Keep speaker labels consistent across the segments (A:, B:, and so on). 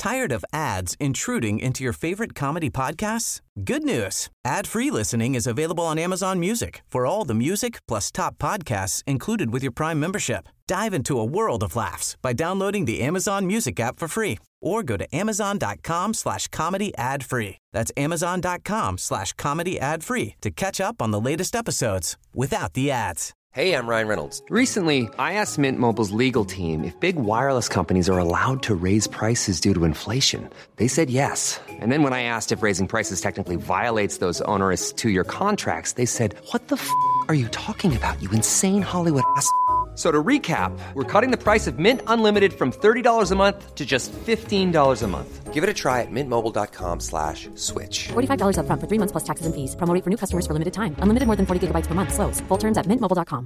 A: Tired of ads intruding into your favorite comedy podcasts? Good news. Ad-free listening is available on Amazon Music for all the music plus top podcasts included with your Prime membership. Dive into a world of laughs by downloading the Amazon Music app for free or go to amazon.com/comedy ad-free. That's amazon.com/comedy ad-free to catch up on the latest episodes without the ads.
B: Hey, I'm Ryan Reynolds. Recently, I asked Mint Mobile's legal team if big wireless companies are allowed to raise prices due to inflation. They said yes. And then when I asked if raising prices technically violates those onerous two-year contracts, they said, "What the f*** are you talking about, you insane Hollywood ass?" So to recap, we're cutting the price of Mint Unlimited from $30 a month to just $15 a month. Give it a try at mintmobile.com/switch.
C: $45 up front for 3 months plus taxes and fees. Promo rate for new customers for limited time. Unlimited more than 40 gigabytes per month. Slows full terms at mintmobile.com.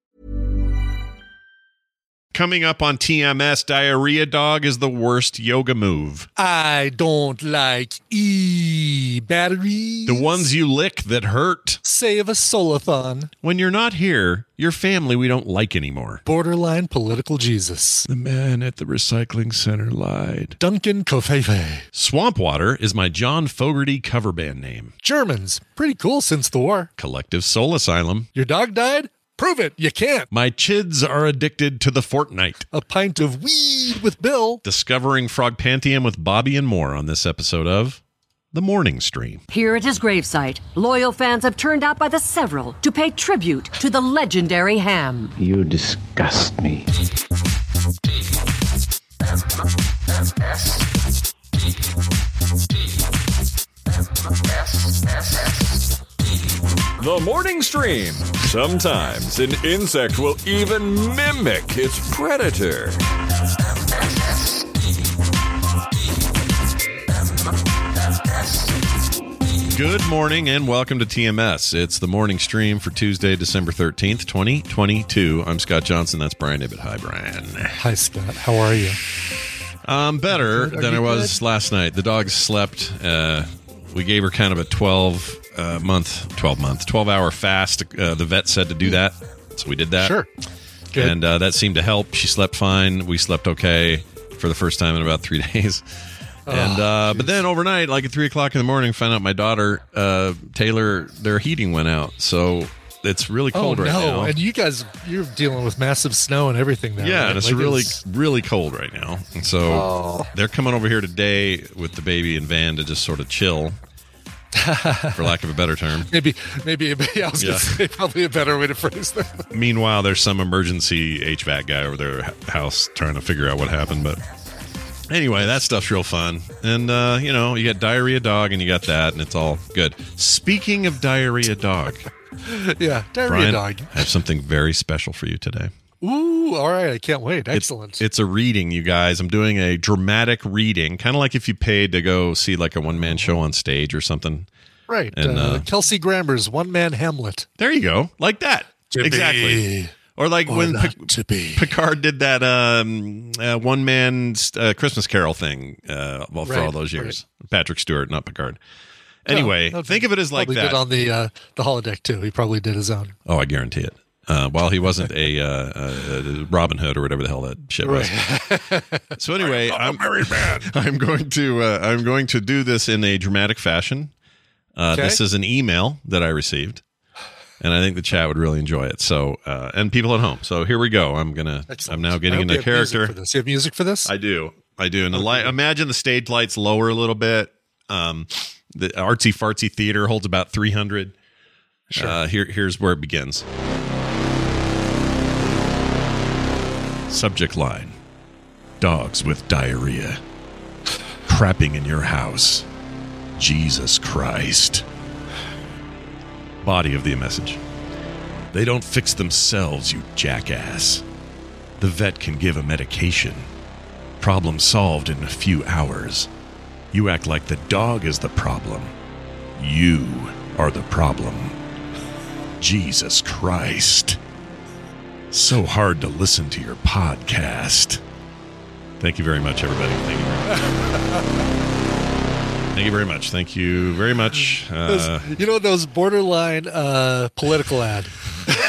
D: Coming up on TMS, Diarrhea Dog is the worst yoga move.
E: I don't like batteries.
D: The ones you lick that hurt.
E: Save a Solathon.
D: When you're not here, your family we don't like anymore.
E: Borderline political Jesus.
D: The man at the recycling center lied.
E: Duncan Covfefe.
D: Swamp Water is my John Fogerty cover band name.
E: Germans. Pretty cool since the war.
D: Collective Soul Asylum.
E: Your dog died? Prove it. You can't.
D: My chids are addicted to the Fortnite.
E: A pint of weed with Bill.
D: Discovering Frog Pantheon with Bobby and more on this episode of The Morning Stream.
F: Here at his gravesite, loyal fans have turned out by the several to pay tribute to the legendary Ham.
G: You disgust me.
H: The Morning Stream. Sometimes an insect will even mimic its predator.
D: Good morning and welcome to TMS. It's the morning stream for Tuesday, December 13th, 2022. I'm Scott Johnson. That's Brian Ibbett. Hi, Brian.
E: Hi, Scott. How are you?
D: Better than I was last night. The dog slept. We gave her kind of a 12-hour fast. The vet said to do that, so we did that.
E: Sure. Good.
D: And that seemed to help. She slept fine. We slept okay for the first time in about 3 days. And but then overnight, like at 3 o'clock in the morning, found out my daughter, Taylor, their heating went out. So it's really cold right now.
E: And you guys, you're dealing with massive snow and everying now.
D: Yeah,
E: right?
D: and it's really cold right now. And so they're coming over here today with the baby and Van to just sort of chill. For lack of a better term.
E: Maybe I was going to say probably a better way to phrase that.
D: Meanwhile, there's some emergency HVAC guy over their house trying to figure out what happened. But anyway, that stuff's real fun. And, you got Diarrhea Dog and you got that, and it's all good. Speaking of Diarrhea Dog.
E: Yeah, Diarrhea
D: Brian,
E: Dog.
D: I have something very special for you today.
E: Ooh, all right. I can't wait. Excellent.
D: It's a reading, you guys. I'm doing a dramatic reading, kind of like if you paid to go see like a one-man show on stage or something.
E: Right.
D: And
E: Kelsey Grammer's One-Man Hamlet.
D: There you go. Like that. Exactly. Or like when Picard did that one-man Christmas Carol thing for all those years. Right. Patrick Stewart, not Picard. Anyway, think of it as like that.
E: Probably did on the holodeck, too. He probably did his own.
D: Oh, I guarantee it. While he wasn't a Robin Hood or whatever the hell that shit was. So anyway, I'm going to do this in a dramatic fashion. This is an email that I received, and I think the chat would really enjoy it. So, and people at home. So here we go. I'm now getting into character.
E: Do you have music for this?
D: I do. And imagine the stage lights lower a little bit. The artsy fartsy theater holds about 300. Sure. Here's where it begins. Subject line: dogs with diarrhea. Crapping in your house. Jesus Christ. Body of the message: they don't fix themselves, you jackass. The vet can give a medication. Problem solved in a few hours. You act like the dog is the problem. You are the problem. Jesus Christ. So hard to listen to your podcast. Thank you very much, everybody. Thank you very much. Thank you very much. Thank you very much.
E: Those borderline political ad.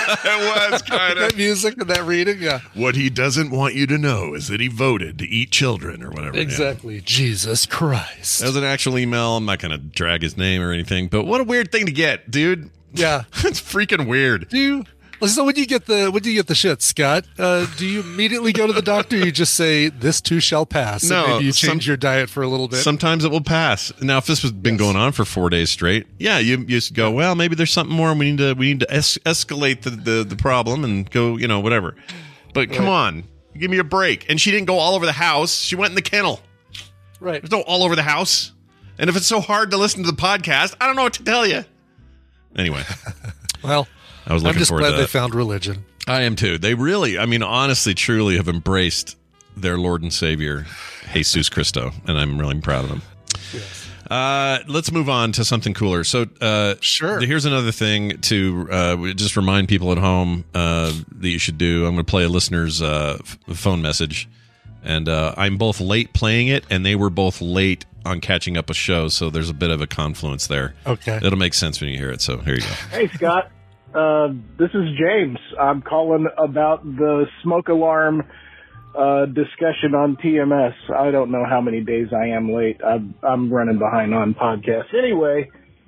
D: It was kind of
E: that music and that reading. Yeah.
D: What he doesn't want you to know is that he voted to eat children or whatever.
E: Exactly.
D: Yeah.
E: Jesus Christ.
D: That was an actual email. I'm not going to drag his name or anything, but what a weird thing to get, dude.
E: Yeah.
D: It's freaking weird.
E: So when you get the shit, Scott, do you immediately go to the doctor? Or you just say this too shall pass.
D: No,
E: and maybe you change your diet for a little bit.
D: Sometimes it will pass. Now, if this has been going on for 4 days straight, yeah, you just go, well, maybe there's something more. And we need to escalate the problem and go, whatever. But come on, give me a break. And she didn't go all over the house. She went in the kennel.
E: Right.
D: There's no all over the house. And if it's so hard to listen to the podcast, I don't know what to tell you. Anyway,
E: well.
D: I'm
E: just glad they found religion.
D: I am too. They really, honestly, truly have embraced their Lord and Savior, Jesus Christo, and I'm really proud of them. Yes. Let's move on to something cooler. So,
E: sure.
D: Here's another thing to just remind people at home that you should do. I'm going to play a listener's phone message, and I'm both late playing it, and they were both late on catching up a show, so there's a bit of a confluence there.
E: Okay.
D: It'll make sense when you hear it, so here you go.
I: Hey, Scott. This is James. I'm calling about the smoke alarm discussion on TMS. I don't know how many days I am late. I'm running behind on podcasts. Anyway,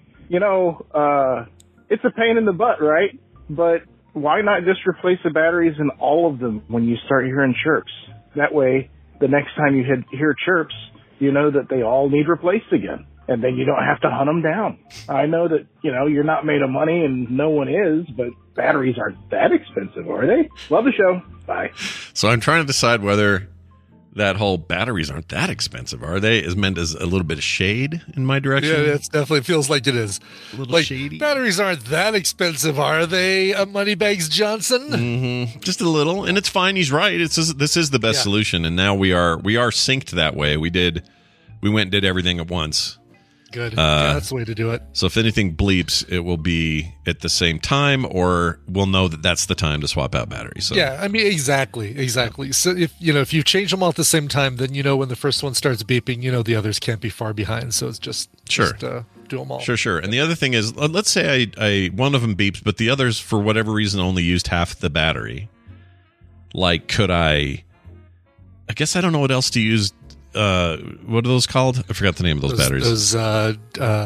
I: it's a pain in the butt, right? But why not just replace the batteries in all of them when you start hearing chirps? That way, the next time you hear chirps, you know that they all need replaced again. And then you don't have to hunt them down. I know that, you're not made of money and no one is, but batteries aren't that expensive, are they? Love the show. Bye.
D: So I'm trying to decide whether that whole batteries aren't that expensive. Are they? Is meant as a little bit of shade in my direction?
E: Yeah, it definitely feels like it is.
D: A little shady.
E: Batteries aren't that expensive, are they, Moneybags Johnson?
D: Mm-hmm. Just a little. And it's fine. He's right. This is the best solution. And now we are synced that way. We went and did everything at once.
E: Good. That's the way to do it.
D: So if anything bleeps, it will be at the same time, or we'll know that that's the time to swap out batteries. So.
E: Yeah, exactly. So if you change them all at the same time, then when the first one starts beeping, the others can't be far behind. So it's just do them all.
D: Sure. And the other thing is, let's say I one of them beeps, but the others for whatever reason only used half the battery. Like, could I guess I don't know what else to use. What are those called? I forgot the name of those batteries.
E: The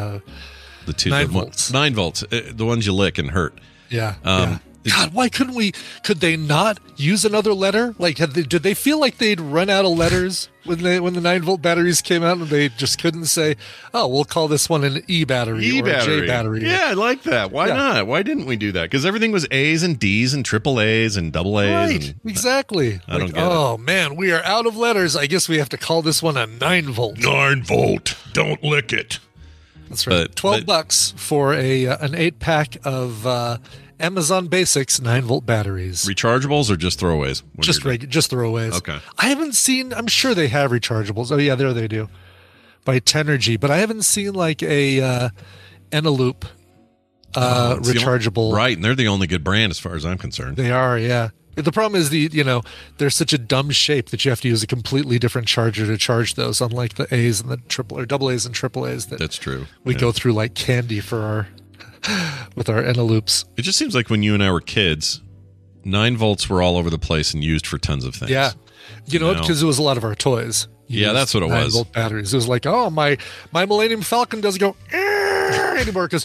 E: 9 volts.
D: 9 volts. The ones you lick and hurt.
E: Yeah. God, why couldn't we? Could they not use another letter? Like, did they feel like they'd run out of letters when the 9-volt batteries came out, and they just couldn't say, "Oh, we'll call this one an E battery or a J battery"?
D: Yeah, I like that. Why not? Why didn't we do that? Because everything was A's and D's and triple A's and double A's.
E: Right, exactly.
D: I don't get it.
E: Oh man, we are out of letters. I guess we have to call this one a 9-volt.
D: 9-volt. Don't lick it.
E: That's right. $12 for an 8-pack of Amazon Basics 9-volt batteries.
D: Rechargeables or just throwaways?
E: Just throwaways.
D: Okay.
E: I haven't seen. I'm sure they have rechargeables. Oh yeah, there they do. By Tenergy, but I haven't seen like a Eneloop rechargeable.
D: Right, and they're the only good brand as far as I'm concerned.
E: They are, yeah. The problem is they're such a dumb shape that you have to use a completely different charger to charge those, unlike the A's and the double A's and triple A's.
D: That's true.
E: We go through like candy for with our Eneloops.
D: It just seems like when you and I were kids, 9 volts were all over the place and used for tons of things.
E: Yeah. You know, because it was a lot of our toys.
D: Yeah, that's what it was.
E: 9-volt batteries. It was like, oh, my Millennium Falcon doesn't go anymore because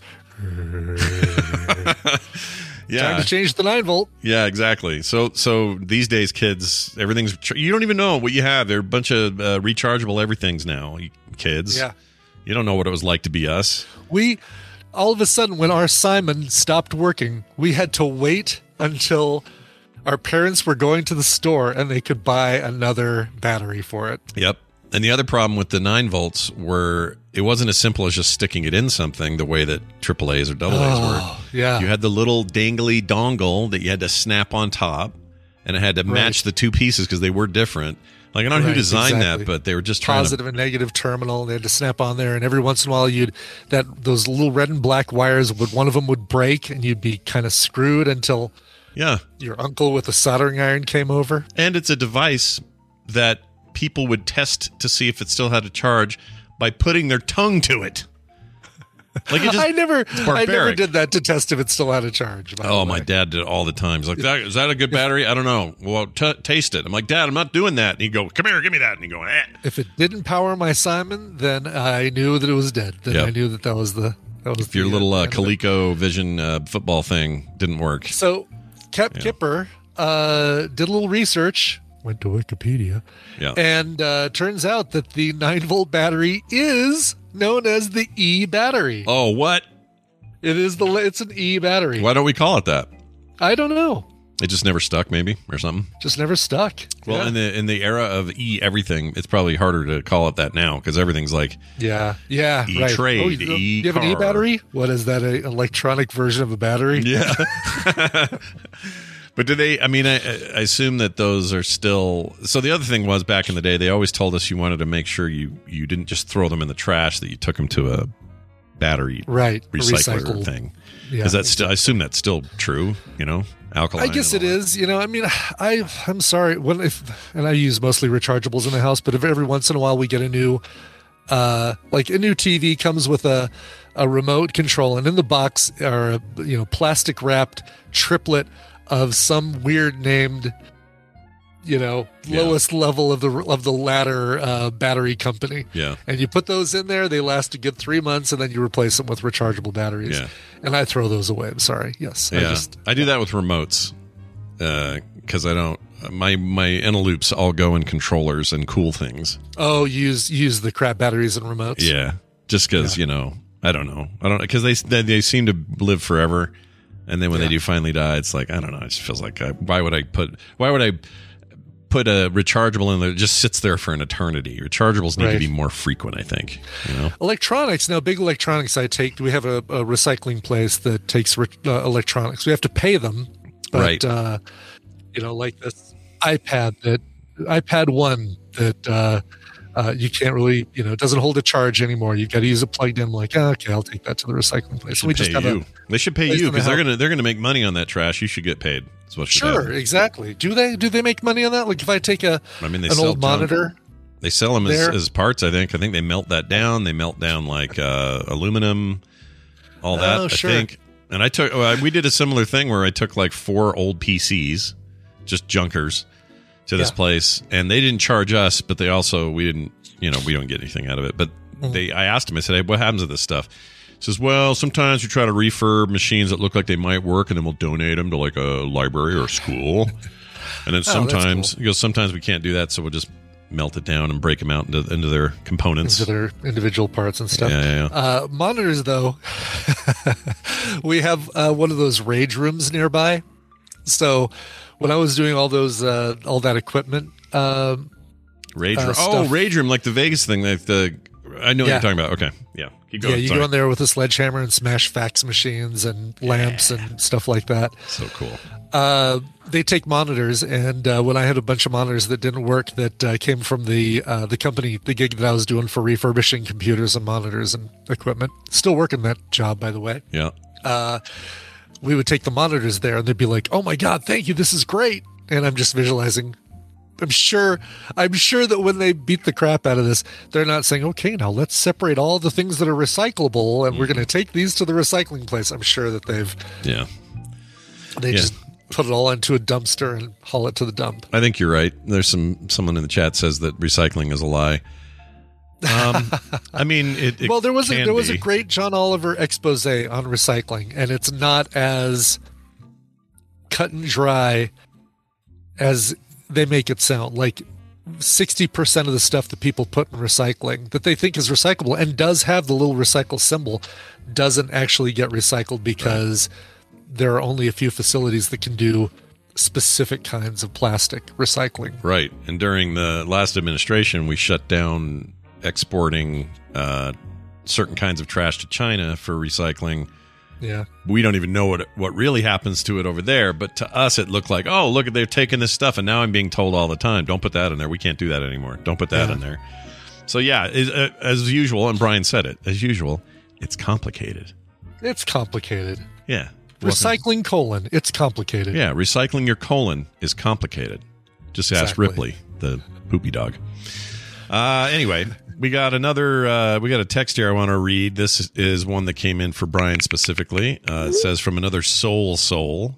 E: time to change the 9-volt.
D: Yeah, exactly. So these days, kids, everything's you don't even know what you have. They're a bunch of rechargeable everythings now. Kids,
E: yeah,
D: you don't know what it was like to be us.
E: All of a sudden, when our Simon stopped working, we had to wait until our parents were going to the store and they could buy another battery for it.
D: Yep. And the other problem with the 9 volts were it wasn't as simple as just sticking it in something the way that AAAs or AA's were.
E: Yeah.
D: You had the little dangly dongle that you had to snap on top, and it had to match the two pieces because they were different. Like, I don't know who designed that, but they were just trying
E: positive and negative terminal. They had to snap on there, and every once in a while, those little red and black wires one of them would break, and you'd be kind of screwed until your uncle with a soldering iron came over.
D: And it's a device that people would test to see if it still had a charge by putting their tongue to it. Like it just,
E: I never
D: barbaric.
E: did that to test if it still had a charge.
D: Oh, my dad did it all the time. He's like, is that a good battery? I don't know. Well, taste it. I'm like, Dad, I'm not doing that. And he'd go, come here, give me that. And he'd go, eh.
E: If it didn't power my Simon, then I knew that it was dead. Then I knew that was the.
D: If your little ColecoVision football thing didn't work.
E: So, Kipper did a little research, went to Wikipedia, and turns out that the 9-volt battery is known as the E battery.
D: Oh, what?
E: It's an E battery.
D: Why don't we call it that?
E: I don't know.
D: It just never stuck, maybe, or something.
E: Just never stuck.
D: Well, in the era of E everything, it's probably harder to call it that now because everything's like
E: E
D: right. trade,
E: do
D: E
E: you have an E battery? What is that? An electronic version of a battery?
D: Yeah. But do they? I mean, I assume that those are still. So the other thing was back in the day, they always told us you wanted to make sure you didn't just throw them in the trash; that you took them to a battery recycler thing. Is that still? I assume that's still true. Alkaline.
E: I guess it is. I mean, I'm sorry. And I use mostly rechargeables in the house, but if every once in a while we get a new TV comes with a remote control, and in the box are a plastic wrapped triplet of some weird named lowest level of the ladder battery company.
D: Yeah.
E: And you put those in there, they last a good 3 months, and then you replace them with rechargeable batteries.
D: Yeah.
E: And I throw those away. I'm sorry. Yes.
D: Yeah. I do that with remotes because I don't. My Eneloops all go in controllers and cool things.
E: Oh, use the crap batteries and remotes.
D: Yeah. Just because I don't know because they seem to live forever. And then when they do finally die, it's like, I don't know. It just feels like, why would I put a rechargeable in there that just sits there for an eternity? Rechargeables need to be more frequent, I think.
E: Electronics. Now, big electronics we have a recycling place that takes electronics. We have to pay them. But, like this iPad 1 that you can't really, it doesn't hold a charge anymore. You've got to use it plugged in. Like, okay, I'll take that to the recycling place.
D: They should pay you because they're gonna make money on that trash. You should get paid. That's what should happen.
E: Exactly. Do they make money on that? Like if I take an old monitor,
D: they sell them as parts. I think they melt that down. They melt down like aluminum, all that. I think. And we did a similar thing where I took like 4 old PCs, just junkers, to this place, and they didn't charge us, but we didn't, we don't get anything out of it. But I asked him, I said, hey, what happens to this stuff? He says, well, sometimes we try to refurb machines that look like they might work, and then we'll donate them to like a library or a school. And then sometimes, cool. He goes, sometimes we can't do that, so we'll just melt it down and break them out into their components.
E: Into their individual parts and stuff.
D: Yeah.
E: Monitors, though, we have one of those rage rooms nearby. So when I was doing all that equipment,
D: Rage Room. Rage Room, like the Vegas thing. I know what you're talking about. Okay, yeah, keep going.
E: Yeah, you go in there with a sledgehammer and smash fax machines and lamps and stuff like that.
D: So cool.
E: They take monitors, and when I had a bunch of monitors that didn't work, that came from the company, the gig that I was doing for refurbishing computers and monitors and equipment. Still working that job, by the way.
D: Yeah.
E: We would take the monitors there, and they'd be like, "Oh my God, thank you, this is great." And I'm just visualizing. I'm sure that when they beat the crap out of this, they're not saying, "Okay, now let's separate all the things that are recyclable, and we're going to take these to the recycling place." I'm sure that they just put it all into a dumpster and haul it to the dump.
D: I think you're right. There's someone in the chat says that recycling is a lie. I mean,
E: there was a great John Oliver expose on recycling, and it's not as cut and dry as they make it sound. Like 60% of the stuff that people put in recycling that they think is recyclable and does have the little recycle symbol doesn't actually get recycled because there are only a few facilities that can do specific kinds of plastic recycling.
D: Right. And during the last administration, we shut down exporting certain kinds of trash to China for recycling.
E: Yeah.
D: We don't even know what really happens to it over there, but to us it looked like, oh, look, they've taken this stuff, and now I'm being told all the time, don't put that in there. We can't do that anymore. Don't put that in there. So yeah, as usual, and Brian said it, as usual, it's complicated.
E: It's complicated.
D: Yeah.
E: Recycling colon, it's complicated.
D: Yeah, recycling your colon is complicated. Just ask Ripley, the poopy dog. Anyway, we got a text here I want to read. This is one that came in for Brian specifically. It says from another soul.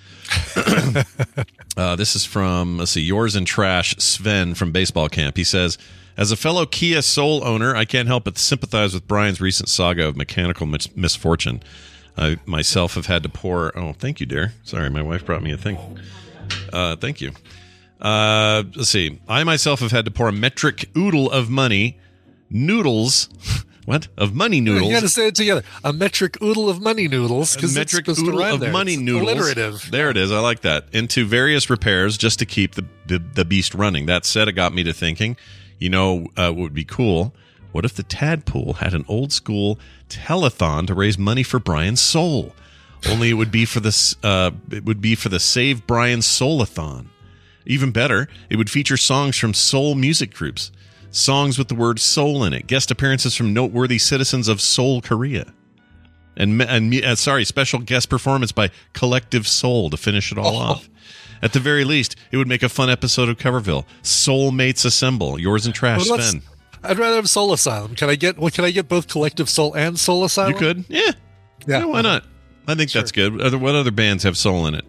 D: This is from, let's see, Yours in Trash, Sven from Baseball Camp. He says, as a fellow Kia Soul owner, I can't help but sympathize with Brian's recent saga of mechanical misfortune. I myself have had to pour... Oh, thank you, dear. Sorry, my wife brought me a thing. Thank you. Let's see. I myself have had to pour a metric oodle of money... Noodles... What? Of money noodles.
E: You got to say it together. A metric oodle of money noodles.
D: A metric oodle of money noodles.
E: Alliterative.
D: There it is. I like that. Into various repairs just to keep the beast running. That said, it got me to thinking, what would be cool? What if the Tadpool had an old school telethon to raise money for Brian's soul? Only it would be for the Save Brian's Soul-a-thon. Even better, it would feature songs from soul music groups. Songs with the word soul in it. Guest appearances from noteworthy citizens of Seoul, Korea. Special guest performance by Collective Soul to finish it all off. At the very least, it would make a fun episode of Coverville. Soulmates Assemble. Yours in Trash, Sven.
E: I'd rather have Soul Asylum. Can I get both Collective Soul and Soul Asylum?
D: You could? Yeah, why not? I think that's good. What other bands have soul in it?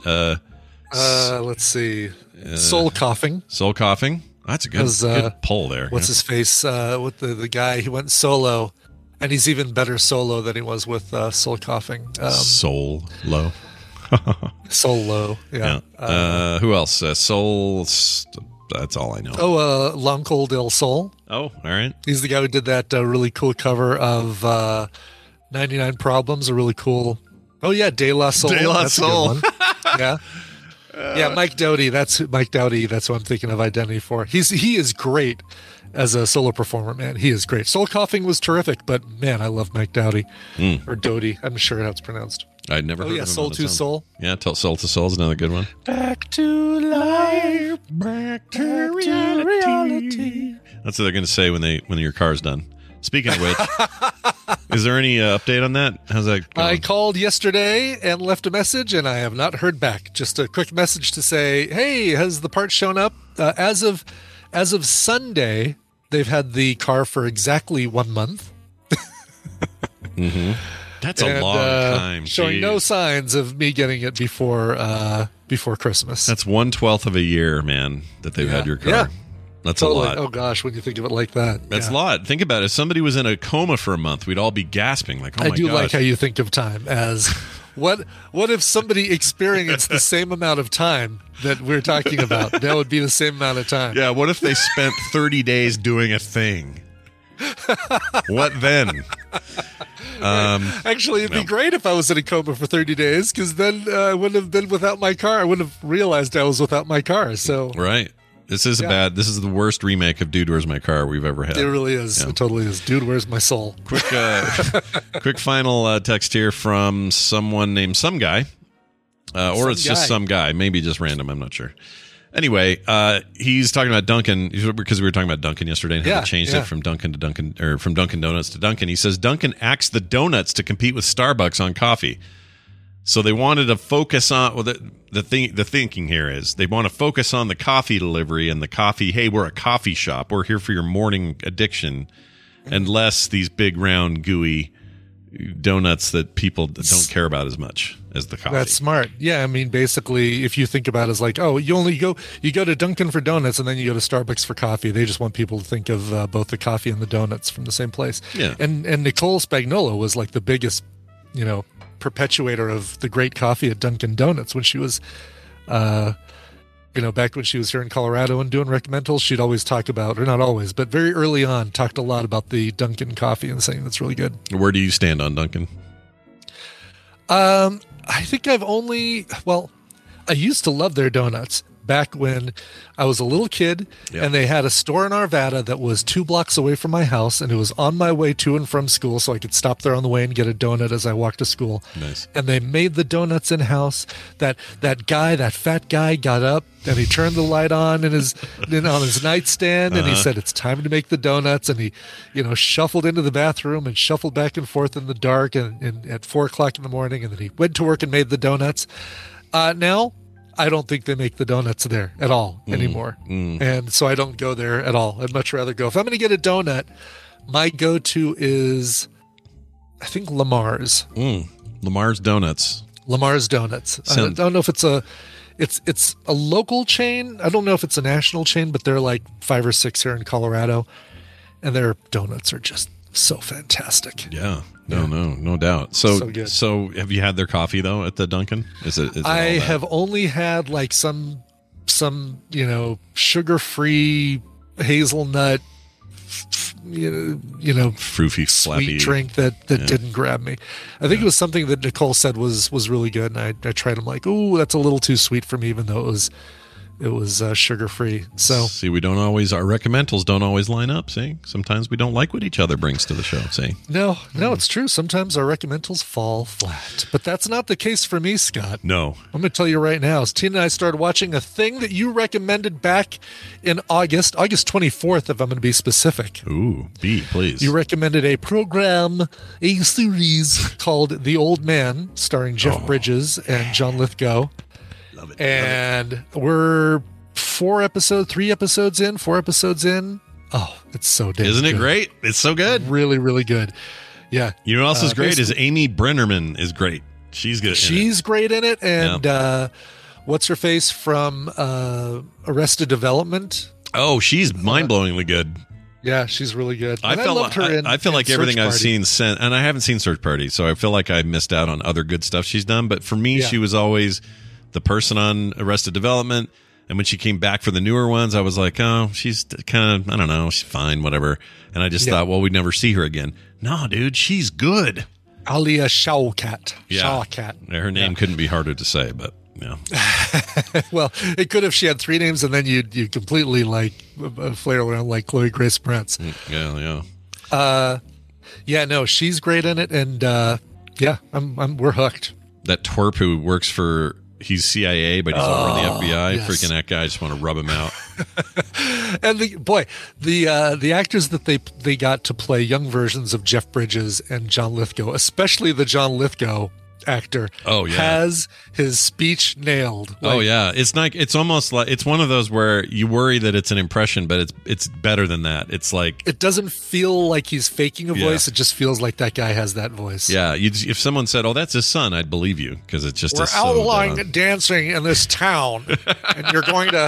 E: Let's see. Soul Coughing.
D: Soul Coughing. That's a good pull there.
E: What's his face? With the guy, he went solo, and he's even better solo than he was with Soul Coughing.
D: Soul Low.
E: Yeah.
D: Who else? Soul. That's all I know.
E: Oh, L'Oncle del Sol.
D: Oh, all right.
E: He's the guy who did that really cool cover of 99 Problems. A really cool. Oh yeah, De La Soul.
D: De La Soul.
E: Yeah. Yeah, Mike Doughty. That's Mike Doughty. That's what I'm thinking of Identity for. He is great as a solo performer, man. He is great. Soul Coughing was terrific, but man, I love Mike Doughty or Doughty. I'm sure how it's pronounced.
D: I'd never heard of him.
E: Soul to Soul.
D: Yeah, Soul to Soul is another good one.
E: Back to life, back to reality.
D: That's what they're going to say when your car's done. Speaking of which, is there any update on that? How's that going?
E: I called yesterday and left a message, and I have not heard back. Just a quick message to say, hey, has the part shown up? As of Sunday, they've had the car for exactly 1 month.
D: Mm-hmm. That's a long time.
E: Showing no signs of me getting it before Christmas.
D: That's 1/12 of a year, man, that they've had your car.
E: Yeah.
D: That's
E: totally.
D: a lot.
E: Oh gosh, when you think of it like that.
D: That's a lot. Think about it. If somebody was in a coma for a month, we'd all be gasping like, oh my God.
E: I do like how you think of time as what if somebody experienced the same amount of time that we're talking about? That would be the same amount of time.
D: Yeah, what if they spent 30 days doing a thing? What then?
E: Actually, it'd be great if I was in a coma for 30 days, because then I wouldn't have been without my car. I wouldn't have realized I was without my car. So
D: right. This is this is the worst remake of Dude, Where's My Car we've ever had.
E: It really is. Yeah. It totally is. Dude, Where's My Soul?
D: Quick final text here from someone named Some Guy. Just some guy. Maybe just random. I'm not sure. Anyway, he's talking about Dunkin', because we were talking about Dunkin' yesterday and how they changed it from Dunkin' to Dunkin', or from Dunkin' Donuts to Dunkin'. He says Dunkin' axed the donuts to compete with Starbucks on coffee. So they wanted to focus on the thinking here is they want to focus on the coffee delivery and the coffee. Hey, we're a coffee shop. We're here for your morning addiction, and less these big round gooey donuts that people don't care about as much as the coffee.
E: That's smart. Yeah, I mean, basically, if you think about it as like, oh, you go to Dunkin' for donuts and then you go to Starbucks for coffee. They just want people to think of both the coffee and the donuts from the same place.
D: Yeah.
E: And Nicole Spagnuolo was like the biggest, perpetuator of the great coffee at Dunkin' Donuts when she was, back when she was here in Colorado and doing recommendals. She'd always talk about, or not always, but very early on, talked a lot about the Dunkin' coffee and saying that's really good.
D: Where do you stand on Dunkin'?
E: I think I used to love their donuts back when I was a little kid, and they had a store in Arvada that was 2 blocks away from my house, and it was on my way to and from school, so I could stop there on the way and get a donut as I walked to school.
D: Nice.
E: And they made the donuts in-house. That fat guy got up, and he turned the light on on his nightstand, and he said, it's time to make the donuts, and he, shuffled into the bathroom and shuffled back and forth in the dark and at 4 o'clock in the morning, and then he went to work and made the donuts. Now, I don't think they make the donuts there at all anymore. And so I don't go there at all. I'd much rather go. If I'm going to get a donut, my go-to is, I think, Lamar's.
D: Lamar's Donuts.
E: Lamar's Donuts. I don't know if it's a local chain. I don't know if it's a national chain, but they're like 5 or 6 here in Colorado. And their donuts are just so fantastic.
D: Yeah. No doubt. So good. So have you had their coffee though at the Dunkin'? Is it
E: I have only had like some sugar-free hazelnut
D: fruity
E: sweet drink that didn't grab me. I think it was something that Nicole said was really good, and I tried them like, ooh, that's a little too sweet for me, even though it was sugar free. So
D: see, our recommendals don't always line up. See, sometimes we don't like what each other brings to the show. See,
E: no, it's true. Sometimes our recommendals fall flat, but that's not the case for me, Scott.
D: No,
E: I'm going to tell you right now. As Tina and I started watching a thing that you recommended back in August 24th, if I'm going to be specific.
D: Ooh, please.
E: You recommended a series called The Old Man, starring Jeff Bridges and John Lithgow. And we're 4 episodes in. Oh, it's so damn
D: Isn't it
E: good.
D: great? It's so good.
E: Really, really good. Yeah.
D: You know what else is great is Amy Brennerman is great. She's good.
E: She's great in it. And what's her face from Arrested Development?
D: Oh, she's mind-blowingly good.
E: Yeah, she's really good.
D: I feel like everything I've seen since, and I haven't seen Search Party, so I feel like I missed out on other good stuff she's done. But for me, she was always the person on Arrested Development, and when she came back for the newer ones, I was like, oh, she's kind of, I don't know, she's fine, whatever. And I just thought, well, we'd never see her again. No, dude, she's good.
E: Alia Shawkat.
D: Yeah. Her name couldn't be harder to say, but yeah.
E: Well, it could if she had 3 names, and then you completely like flail around like Chloe Grace Moretz. No, she's great in it, and we're hooked.
D: That twerp who works for. He's CIA, but he's over in the FBI. Yes. Freaking that guy! I just want to rub him out.
E: And the actors that they got to play young versions of Jeff Bridges and John Lithgow, especially the John Lithgow actor, has his speech nailed.
D: It's almost like it's one of those where you worry that it's an impression, but it's better than that. It's like
E: it doesn't feel like he's faking a voice. It just feels like that guy has that voice.
D: Yeah, if someone said, "Oh, that's his son," I'd believe you because it's just
E: we're outlawing dancing in this town, and you're going to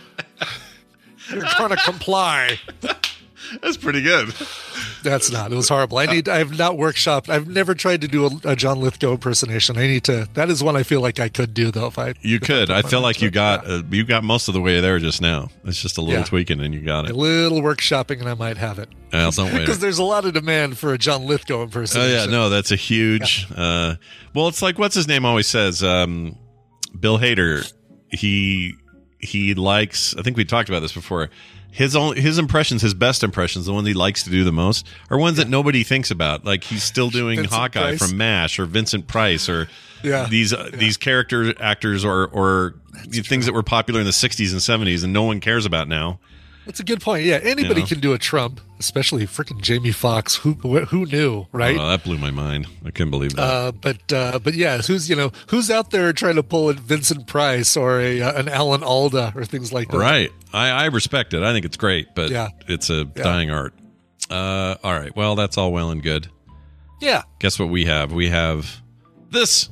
E: comply.
D: That's pretty good.
E: That's not. It was horrible. I've not workshopped. I've never tried to do a John Lithgow impersonation. I need to. That is one I feel like I could do though. I
D: feel like you got most of the way there just now. It's just a little tweaking and you got it.
E: A little workshopping and I might have it.
D: Don't wait.
E: Because there's a lot of demand for a John Lithgow impersonation.
D: Oh yeah, no, that's a huge. Well, it's like what's his name always says. Bill Hader. He likes. I think we talked about this before. His impressions, his best impressions, the ones he likes to do the most, are ones that nobody thinks about. Like he's still doing Vincent Hawkeye Price from MASH or Vincent Price or these character actors or things that were popular in the 60s and 70s and no one cares about now.
E: That's a good point. Yeah, anybody can do a Trump, especially freaking Jamie Foxx. Who knew, right?
D: Oh, that blew my mind. I couldn't believe that.
E: But yeah, who's out there trying to pull a Vincent Price or an Alan Alda or things like that?
D: Right. I respect it. I think it's great, but it's a dying art. All right. Well, that's all well and good.
E: Yeah.
D: Guess what we have? We have this.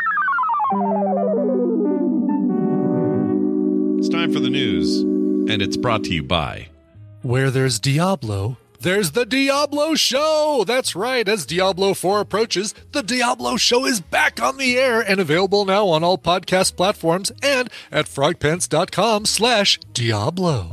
D: It's time for the news. And it's brought to you by...
E: Where there's Diablo, there's the Diablo Show! That's right, as Diablo 4 approaches, the Diablo Show is back on the air and available now on all podcast platforms and at frogpants.com/Diablo.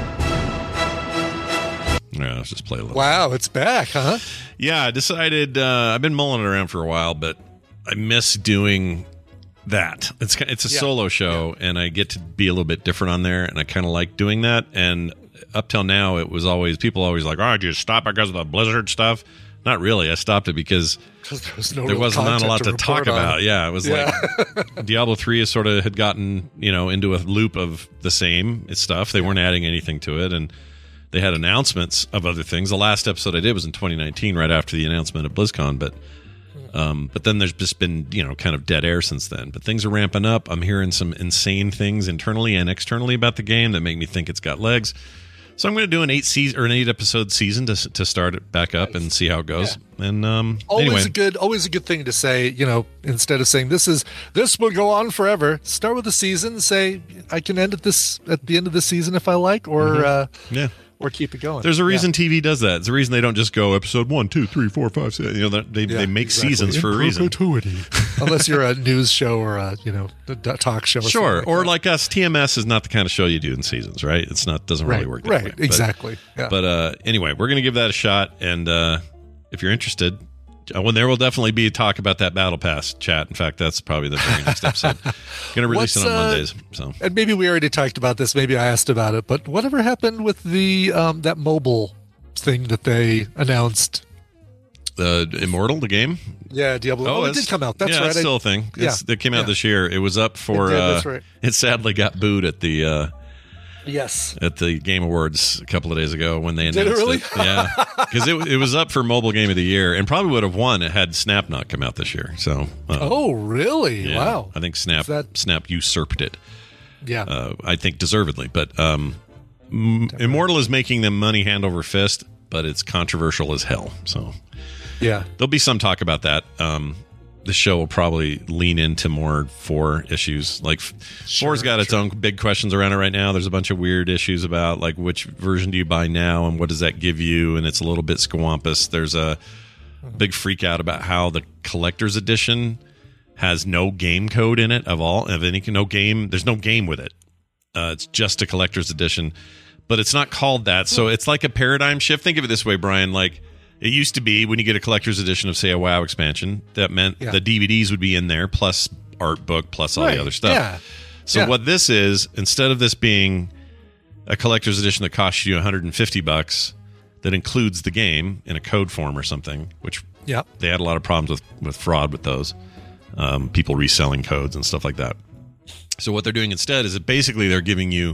D: Yeah, let's just play a little.
E: Wow, it's back, huh?
D: Yeah, I decided... I've been mulling it around for a while, but I miss doing... that it's a solo show and I get to be a little bit different on there and I kind of like doing that. And up till now it was always people always like, oh, did you stop because of the Blizzard stuff? Not really. I stopped it because there wasn't not a lot to talk about. Yeah, it was like Diablo 3 is sort of had gotten into a loop of the same stuff. They weren't adding anything to it, and they had announcements of other things. The last episode I did was in 2019, right after the announcement of BlizzCon, but But then there's just been, kind of dead air since then. But things are ramping up. I'm hearing some insane things internally and externally about the game that make me think it's got legs. So I'm going to do an 8-episode season to start it back up and see how it goes. Yeah. And
E: always a good thing to say. Instead of saying this will go on forever, start with a season. Say I can end at the end of the season if I like, or or keep it going.
D: There's a reason TV does that. There's a reason they don't just go episode 1, 2, 3, 4, 5, 6. They make seasons for a reason.
E: Unless you're a news show or a talk show.
D: Sure, or like us, TMS is not the kind of show you do in seasons, right? It's not doesn't really work that way.
E: Right, exactly.
D: But anyway, we're gonna give that a shot, and if you're interested. There will definitely be a talk about that Battle Pass chat. In fact, that's probably the very next episode. Going to release it on Mondays. So, and
E: maybe we already talked about this. Maybe I asked about it. But whatever happened with the that mobile thing that they announced?
D: Immortal, the game?
E: Yeah, Diablo. It did come out. That's right.
D: It's still a thing. It came out this year. It was up for.
E: That's right.
D: It sadly got booed at the.
E: Yes.
D: At the Game Awards a couple of days ago when they announced
E: it. Did it really?
D: Yeah. Because it was up for Mobile Game of the Year and probably would have won had Snap not come out this year. So.
E: Oh, really?
D: Yeah,
E: wow.
D: I think Snap usurped it.
E: Yeah.
D: I think deservedly. But Immortal is making them money hand over fist, but it's controversial as hell. So.
E: Yeah.
D: There'll be some talk about that. The show will probably lean into more 4 issues. Like 4's got its own big questions around it right now. There's a bunch of weird issues about like which version do you buy now and what does that give you, and it's a little bit squampus. There's a big freak out about how the collector's edition has no game code in it no game. There's no game with it. It's just a collector's edition, but it's not called that. So it's like a paradigm shift. Think of it this way, Brian. Like. It used to be when you get a collector's edition of, say, a WoW expansion, that meant the DVDs would be in there, plus art book, plus all the other stuff.
E: Yeah.
D: So what this is, instead of this being a collector's edition that costs you $150 that includes the game in a code form or something, which they had a lot of problems with fraud with those, people reselling codes and stuff like that. So what they're doing instead is basically they're giving you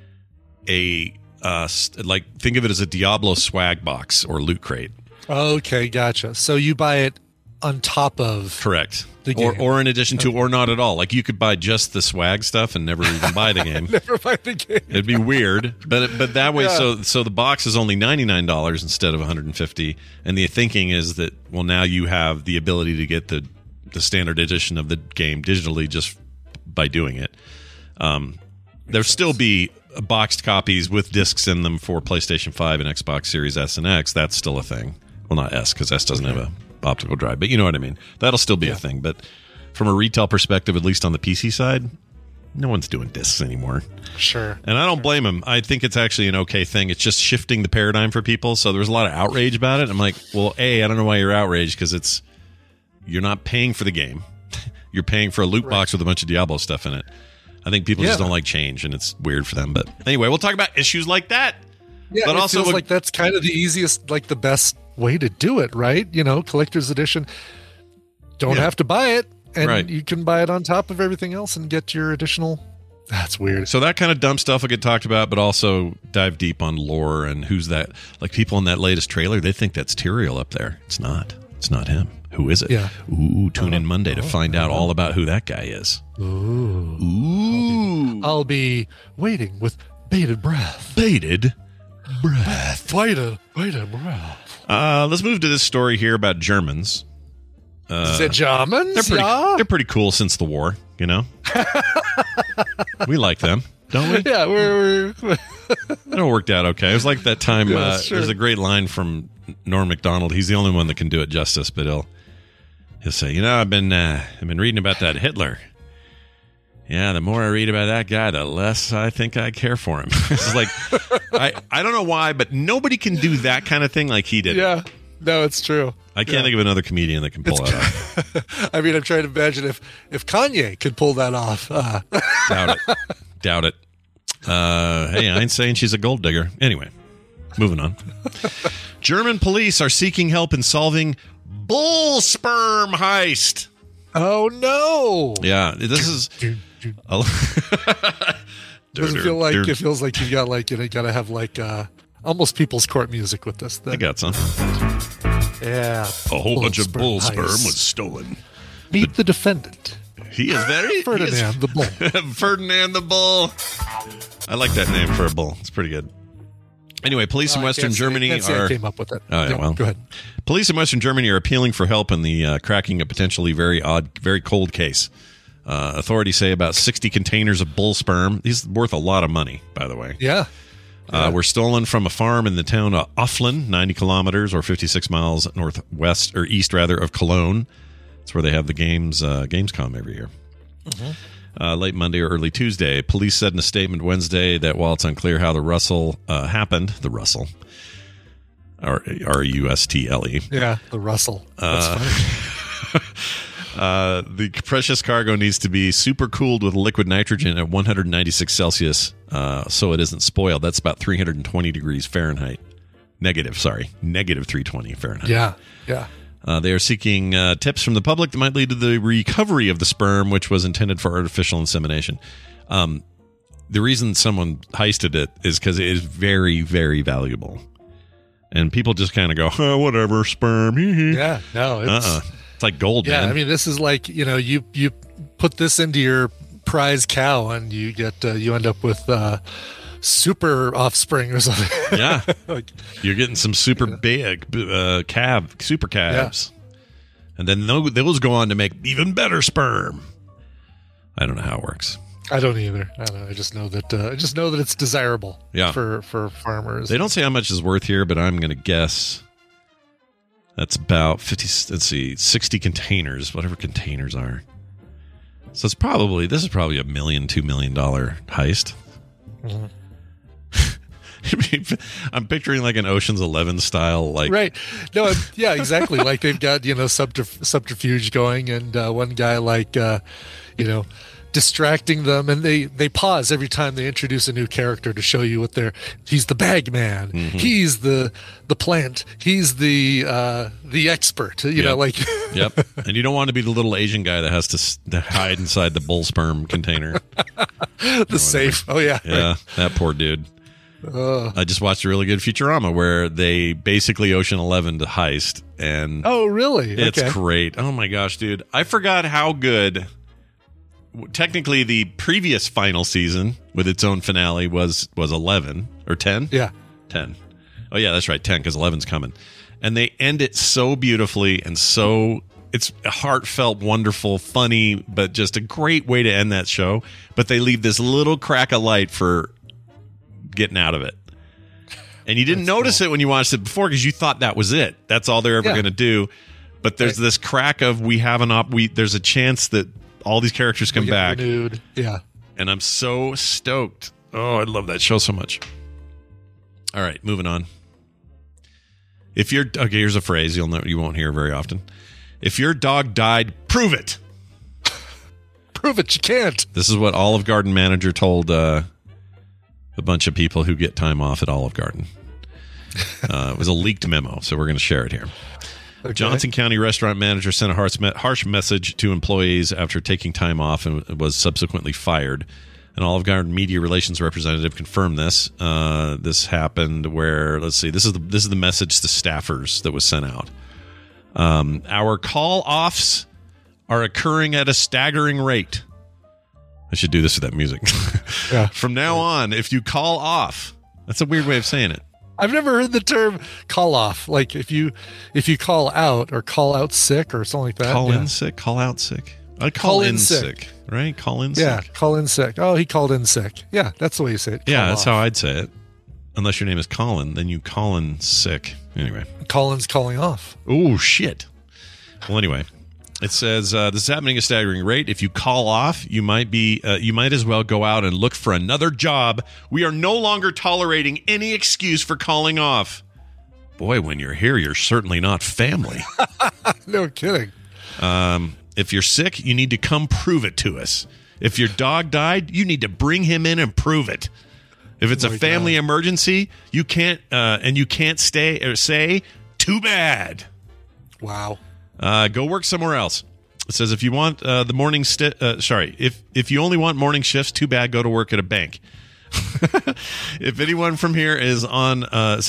D: a, think of it as a Diablo swag box or loot crate.
E: Okay, gotcha. So you buy it on top of
D: correct
E: the game.
D: Or in addition to, or not at all. Like you could buy just the swag stuff and never even buy the game.
E: Never buy the game.
D: It'd be weird, but that way. So the box is only $99 instead of $150, and the thinking is that now you have the ability to get the standard edition of the game digitally just by doing it. There'll still be boxed copies with discs in them for PlayStation 5 and Xbox Series S and X. That's still a thing. Well, not S, because S doesn't have a optical drive, but you know what I mean. That'll still be a thing. But from a retail perspective, at least on the PC side, no one's doing discs anymore.
E: Sure.
D: And I don't blame them. I think it's actually an okay thing. It's just shifting the paradigm for people. So there's a lot of outrage about it. I'm like, well, I don't know why you're outraged, because you're not paying for the game. You're paying for a loot box with a bunch of Diablo stuff in it. I think people just don't like change, and it's weird for them. But anyway, we'll talk about issues like that.
E: Yeah,
D: but
E: it
D: also
E: feels like that's kind of the easiest, like the best way to do it, right? Collector's edition. Don't have to buy it, and you can buy it on top of everything else and get your additional. That's weird.
D: So that kind of dumb stuff will get talked about, but also dive deep on lore and who's that. Like people in that latest trailer, they think that's Tyrael up there. It's not. It's not him. Who is it?
E: Yeah.
D: Ooh, tune in Monday to find out all about who that guy is.
E: Ooh. I'll be waiting with bated breath.
D: Bated breath.
E: Bated breath.
D: Let's move to this story here about Germans.
E: The Germans?
D: They're pretty cool since the war, We like them, don't we?
E: Yeah, we're
D: it all worked out okay. It was like that time. There's a great line from Norm Macdonald. He's the only one that can do it justice, but he'll say, I've been reading about that Hitler. Yeah, the more I read about that guy, the less I think I care for him. It's like I don't know why, but nobody can do that kind of thing like he did.
E: Yeah, no, it's true.
D: I can't think of another comedian that can pull that off.
E: I mean, I'm trying to imagine if Kanye could pull that off.
D: Doubt it. Hey, I ain't saying she's a gold digger. Anyway, moving on. German police are seeking help in solving bull sperm heist.
E: Oh no!
D: Yeah, this is.
E: Does it feel like it feels like you got got to have almost People's Court music with this thing.
D: I got some.
E: Yeah.
D: A whole bunch of bull
E: sperm
D: sperm
E: heist.
D: was stolen.
E: Meet the defendant.
D: He is very
E: Ferdinand the bull.
D: Ferdinand the bull. I like that name for a bull. It's pretty good. Anyway, police in Western Germany
E: I came up with it.
D: Oh, yeah, well.
E: Go ahead.
D: Police in Western Germany are appealing for help in the cracking a potentially very cold case. Authorities say about 60 containers of bull sperm. These are worth a lot of money, by the way.
E: Yeah.
D: Were stolen from a farm in the town of Offlin, 90 kilometers or 56 miles northwest or east rather of Cologne. That's where they have the Gamescom every year. Mm-hmm. Late Monday or early Tuesday, police said in a statement Wednesday that while it's unclear how the rustle happened, the rustle, R-U-S-T-L-E.
E: Yeah, the rustle. That's funny.
D: The precious cargo needs to be supercooled with liquid nitrogen at 196 Celsius so it isn't spoiled. That's about 320 degrees Fahrenheit. Negative 320 Fahrenheit.
E: Yeah, yeah.
D: They are seeking tips from the public that might lead to the recovery of the sperm, which was intended for artificial insemination. The reason someone heisted it is because it is very, very valuable. And people just kind of go, oh, whatever, sperm.
E: Yeah, no, it's...
D: It's like gold, man.
E: I mean, this is like, you put this into your prize cow and you get you end up with super offspring or something.
D: Yeah. You're getting some super big super calves. Yeah. And then those go on to make even better sperm. I don't know how it works.
E: I don't either. I don't know. I just know that it's desirable for farmers.
D: They don't say how much is worth here, but I'm going to guess that's about 60 containers, whatever containers are. So this is probably $1 million, $2 million heist.
E: Mm-hmm.
D: I'm picturing like an Ocean's 11 style, like
E: right. No, yeah, exactly. Like they've got subterfuge going, and one guy distracting them, and they pause every time they introduce a new character to show you what he's the bag man, mm-hmm. he's the plant, he's the expert, know, like
D: yep. And you don't want to be the little Asian guy that has to hide inside the bull sperm container,
E: the safe. Oh yeah,
D: right. That poor dude. I just watched a really good Futurama where they basically Ocean 11 to heist, and
E: oh really?
D: It's great. Oh my gosh, dude! I forgot how good. Technically, the previous final season with its own finale was 11 or 10.
E: Yeah,
D: 10. Oh yeah, that's right, 10 because 11's coming, and they end it so beautifully and so it's heartfelt, wonderful, funny, but just a great way to end that show. But they leave this little crack of light for getting out of it, and you didn't notice it when you watched it before because you thought that was it. That's all they're ever going to do. But there's this crack of there's a chance that all these characters come back.
E: Renewed. Yeah.
D: And I'm so stoked. Oh, I love that show so much. All right, moving on. Here's a phrase you won't hear very often. If your dog died, prove it.
E: Prove it. You can't.
D: This is what Olive Garden manager told a bunch of people who get time off at Olive Garden. It was a leaked memo, so we're going to share it here. Okay. Johnson County restaurant manager sent a harsh message to employees after taking time off and was subsequently fired. An Olive Garden media relations representative confirmed this. This happened where, let's see, this is the message to staffers that was sent out. Our call offs are occurring at a staggering rate. I should do this with that music.
E: Yeah.
D: From now on, if you call off, that's a weird way of saying it.
E: I've never heard the term call off. Like if you call out or call out sick or something like that.
D: Call in sick, call out sick. I call in sick, right? Call in sick.
E: Yeah, call in sick. Oh, he called in sick. Yeah, that's the way you say it.
D: Yeah, that's how I'd say it. Unless your name is Colin, then you call in sick. Anyway.
E: Colin's calling off.
D: Oh, shit. Well, anyway. It says, this is happening at a staggering rate. If you call off, you might as well go out and look for another job. We are no longer tolerating any excuse for calling off. Boy, when you're here, you're certainly not family.
E: No kidding.
D: If you're sick, you need to come prove it to us. If your dog died, you need to bring him in and prove it. If it's a family emergency, you can't stay or say, too bad.
E: Wow.
D: Go work somewhere else. It says if you want the morning if you only want morning shifts, too bad. Go to work at a bank. If anyone from here is on,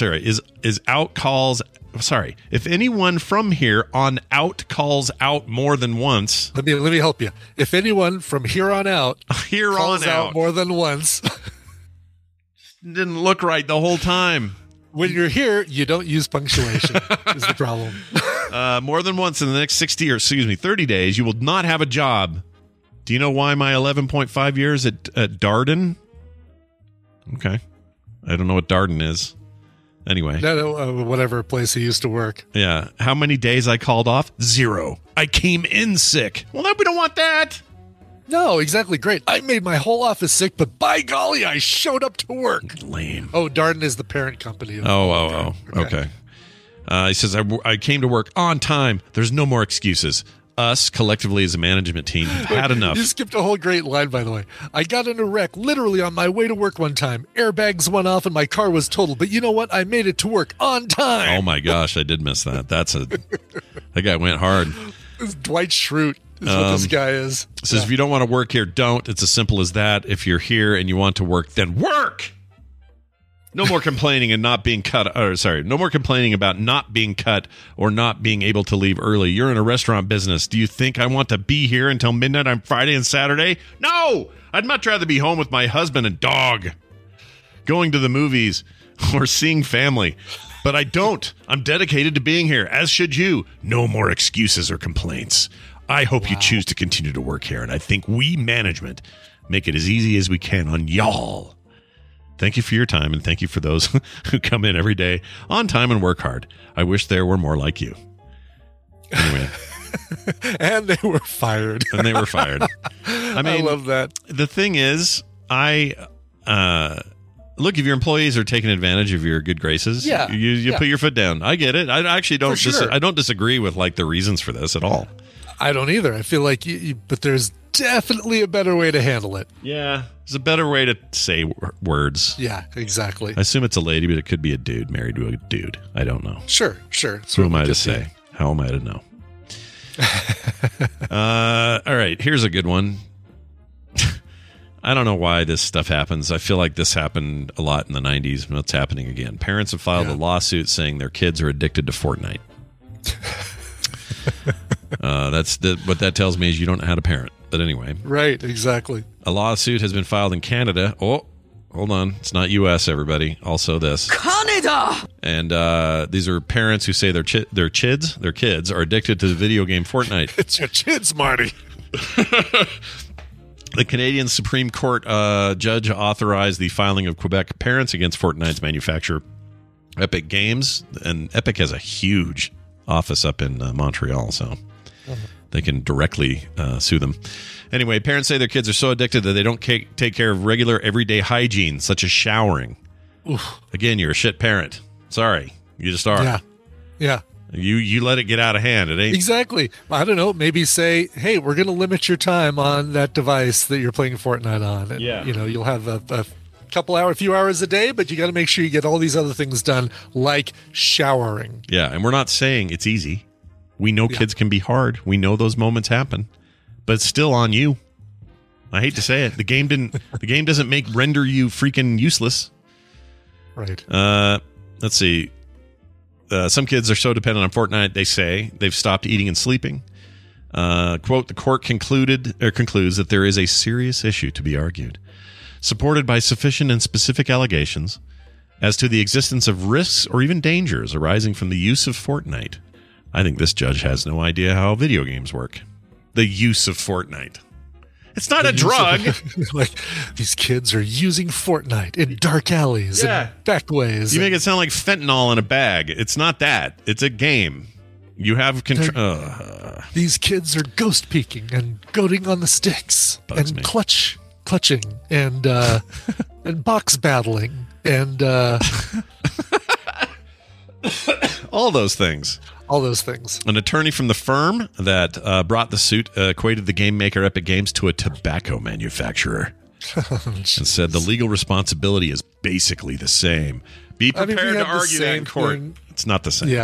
D: if anyone from here on out calls out more than once.
E: Let me help you. If anyone from here on out calls out more than once.
D: Didn't look right the whole time.
E: When you're here, you don't use punctuation is the problem.
D: More than once in the next 30 days, you will not have a job. Do you know why my 11.5 years at Darden? Okay. I don't know what Darden is. Anyway.
E: No, whatever place he used to work.
D: Yeah. How many days I called off? 0. I came in sick. Well, we don't want that.
E: No, exactly. Great. I made my whole office sick, but by golly, I showed up to work.
D: Lame.
E: Oh, Darden is the parent company.
D: Okay. He says, I came to work on time. There's no more excuses. Us, collectively as a management team, have had enough.
E: You skipped a whole great line, by the way. I got in a wreck literally on my way to work one time. Airbags went off and my car was totaled. But you know what? I made it to work on time.
D: Oh, my gosh. I did miss that. That guy went hard.
E: This is Dwight Schrute. Is what this guy is.
D: Says, if you don't want to work here, don't. It's as simple as that. If you're here and you want to work, then work. No more complaining and not being cut. No more complaining about not being cut or not being able to leave early. You're in a restaurant business. Do you think I want to be here until midnight on Friday and Saturday? No! I'd much rather be home with my husband and dog, going to the movies or seeing family. But I don't. I'm dedicated to being here, as should you. No more excuses or complaints. I hope you choose to continue to work here, and I think we, management, make it as easy as we can on y'all. Thank you for your time, and thank you for those who come in every day on time and work hard. I wish there were more like you. Anyway.
E: And they were fired.
D: I
E: love that.
D: The thing is, look, if your employees are taking advantage of your good graces, you put your foot down. I get it. I actually don't. I don't disagree with the reasons for this at all.
E: I don't either. I feel like but there's definitely a better way to handle it.
D: Yeah, there's a better way to say words.
E: Yeah, exactly.
D: I assume it's a lady, but it could be a dude married to a dude. I don't know.
E: Sure.
D: Who am I to say? How am I to know? All right, here's a good one. I don't know why this stuff happens. I feel like this happened a lot in the 90s, and it's happening again. Parents have filed a lawsuit saying their kids are addicted to Fortnite. What that tells me is you don't know how to parent. But anyway.
E: Right, exactly.
D: A lawsuit has been filed in Canada. Oh, hold on. It's not U.S., everybody. Also this.
J: Canada!
D: And these are parents who say their kids are addicted to the video game Fortnite.
E: It's your kids, Marty.
D: The Canadian Supreme Court judge authorized the filing of Quebec parents against Fortnite's manufacturer, Epic Games. And Epic has a huge office up in Montreal, so they can directly sue them. Anyway, parents say their kids are so addicted that they don't take care of regular everyday hygiene, such as showering.
E: Oof.
D: Again, you're a shit parent. Sorry. You just are.
E: Yeah.
D: You let it get out of hand. It ain't
E: exactly. I don't know. Maybe say, hey, we're going to limit your time on that device that you're playing Fortnite on. And, you'll have a few hours a day, but you got to make sure you get all these other things done, like showering.
D: Yeah, and we're not saying it's easy. We know kids can be hard. We know those moments happen, but it's still on you. I hate to say it. The game doesn't render you freaking useless.
E: Right.
D: Let's see. Some kids are so dependent on Fortnite, they say they've stopped eating and sleeping. Quote, the court concludes that there is a serious issue to be argued, supported by sufficient and specific allegations as to the existence of risks or even dangers arising from the use of Fortnite. I think this judge has no idea how video games work. The use of Fortnite. It's not a drug.
E: These kids are using Fortnite in dark alleys and back ways.
D: You make it sound like fentanyl in a bag. It's not that. It's a game. You have control.
E: These kids are ghost peeking and goading on the sticks and clutching and and box battling and
D: all those things.
E: An
D: attorney from the firm that brought the suit equated the game maker Epic Games to a tobacco manufacturer and said the legal responsibility is basically the same. Be prepared to argue that in court. It's not the same.
E: Yeah.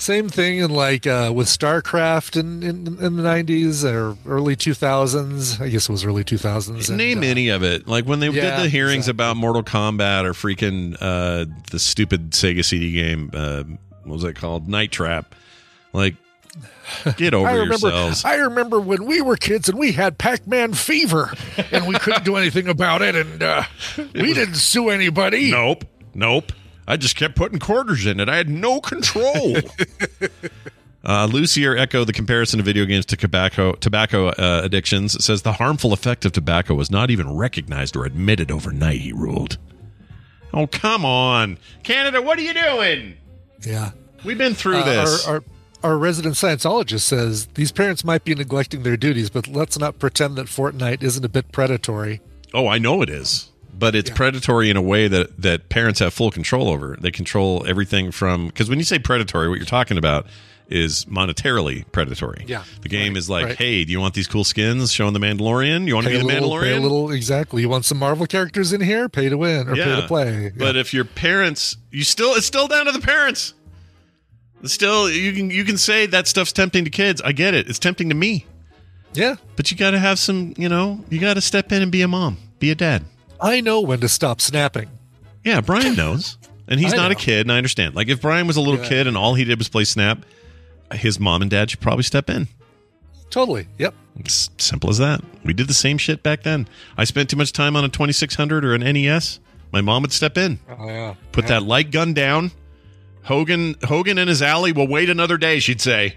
E: Same thing in like with StarCraft in the 90s or early 2000s. I guess it was early 2000s.
D: Name any of it. Like when they did the hearings about Mortal Kombat or freaking the stupid Sega CD game, what was it called? Night Trap. Like, get over yourselves.
E: I remember when we were kids and we had Pac-Man fever and we couldn't do anything about it, and we didn't sue anybody.
D: Nope. I just kept putting quarters in it. I had no control. Lucier echoed the comparison of video games to tobacco addictions. It says the harmful effect of tobacco was not even recognized or admitted overnight, he ruled. Oh, come on. Canada, what are you doing?
E: Yeah.
D: We've been through this.
E: Our resident scientologist says these parents might be neglecting their duties, but let's not pretend that Fortnite isn't a bit predatory.
D: Oh, I know it is. But it's predatory in a way that parents have full control over. They control everything from... Because when you say predatory, what you're talking about is monetarily predatory.
E: Yeah.
D: The game is like, hey, do you want these cool skins showing the Mandalorian? You want to be the Mandalorian?
E: Pay a little, exactly. You want some Marvel characters in here? Pay to win or pay to play. Yeah.
D: But if your parents... it's still down to the parents. It's still, you can say that stuff's tempting to kids. I get it. It's tempting to me.
E: Yeah.
D: But you got to have some, you got to step in and be a mom. Be a dad.
E: I know when to stop snapping.
D: Yeah, Brian knows. And he's not a kid, and I understand. Like, if Brian was a little kid and all he did was play Snap, his mom and dad should probably step in.
E: Totally. Yep.
D: It's simple as that. We did the same shit back then. I spent too much time on a 2600 or an NES. My mom would step in.
E: Oh, yeah.
D: Put that light gun down. Hogan in his alley will wait another day, she'd say.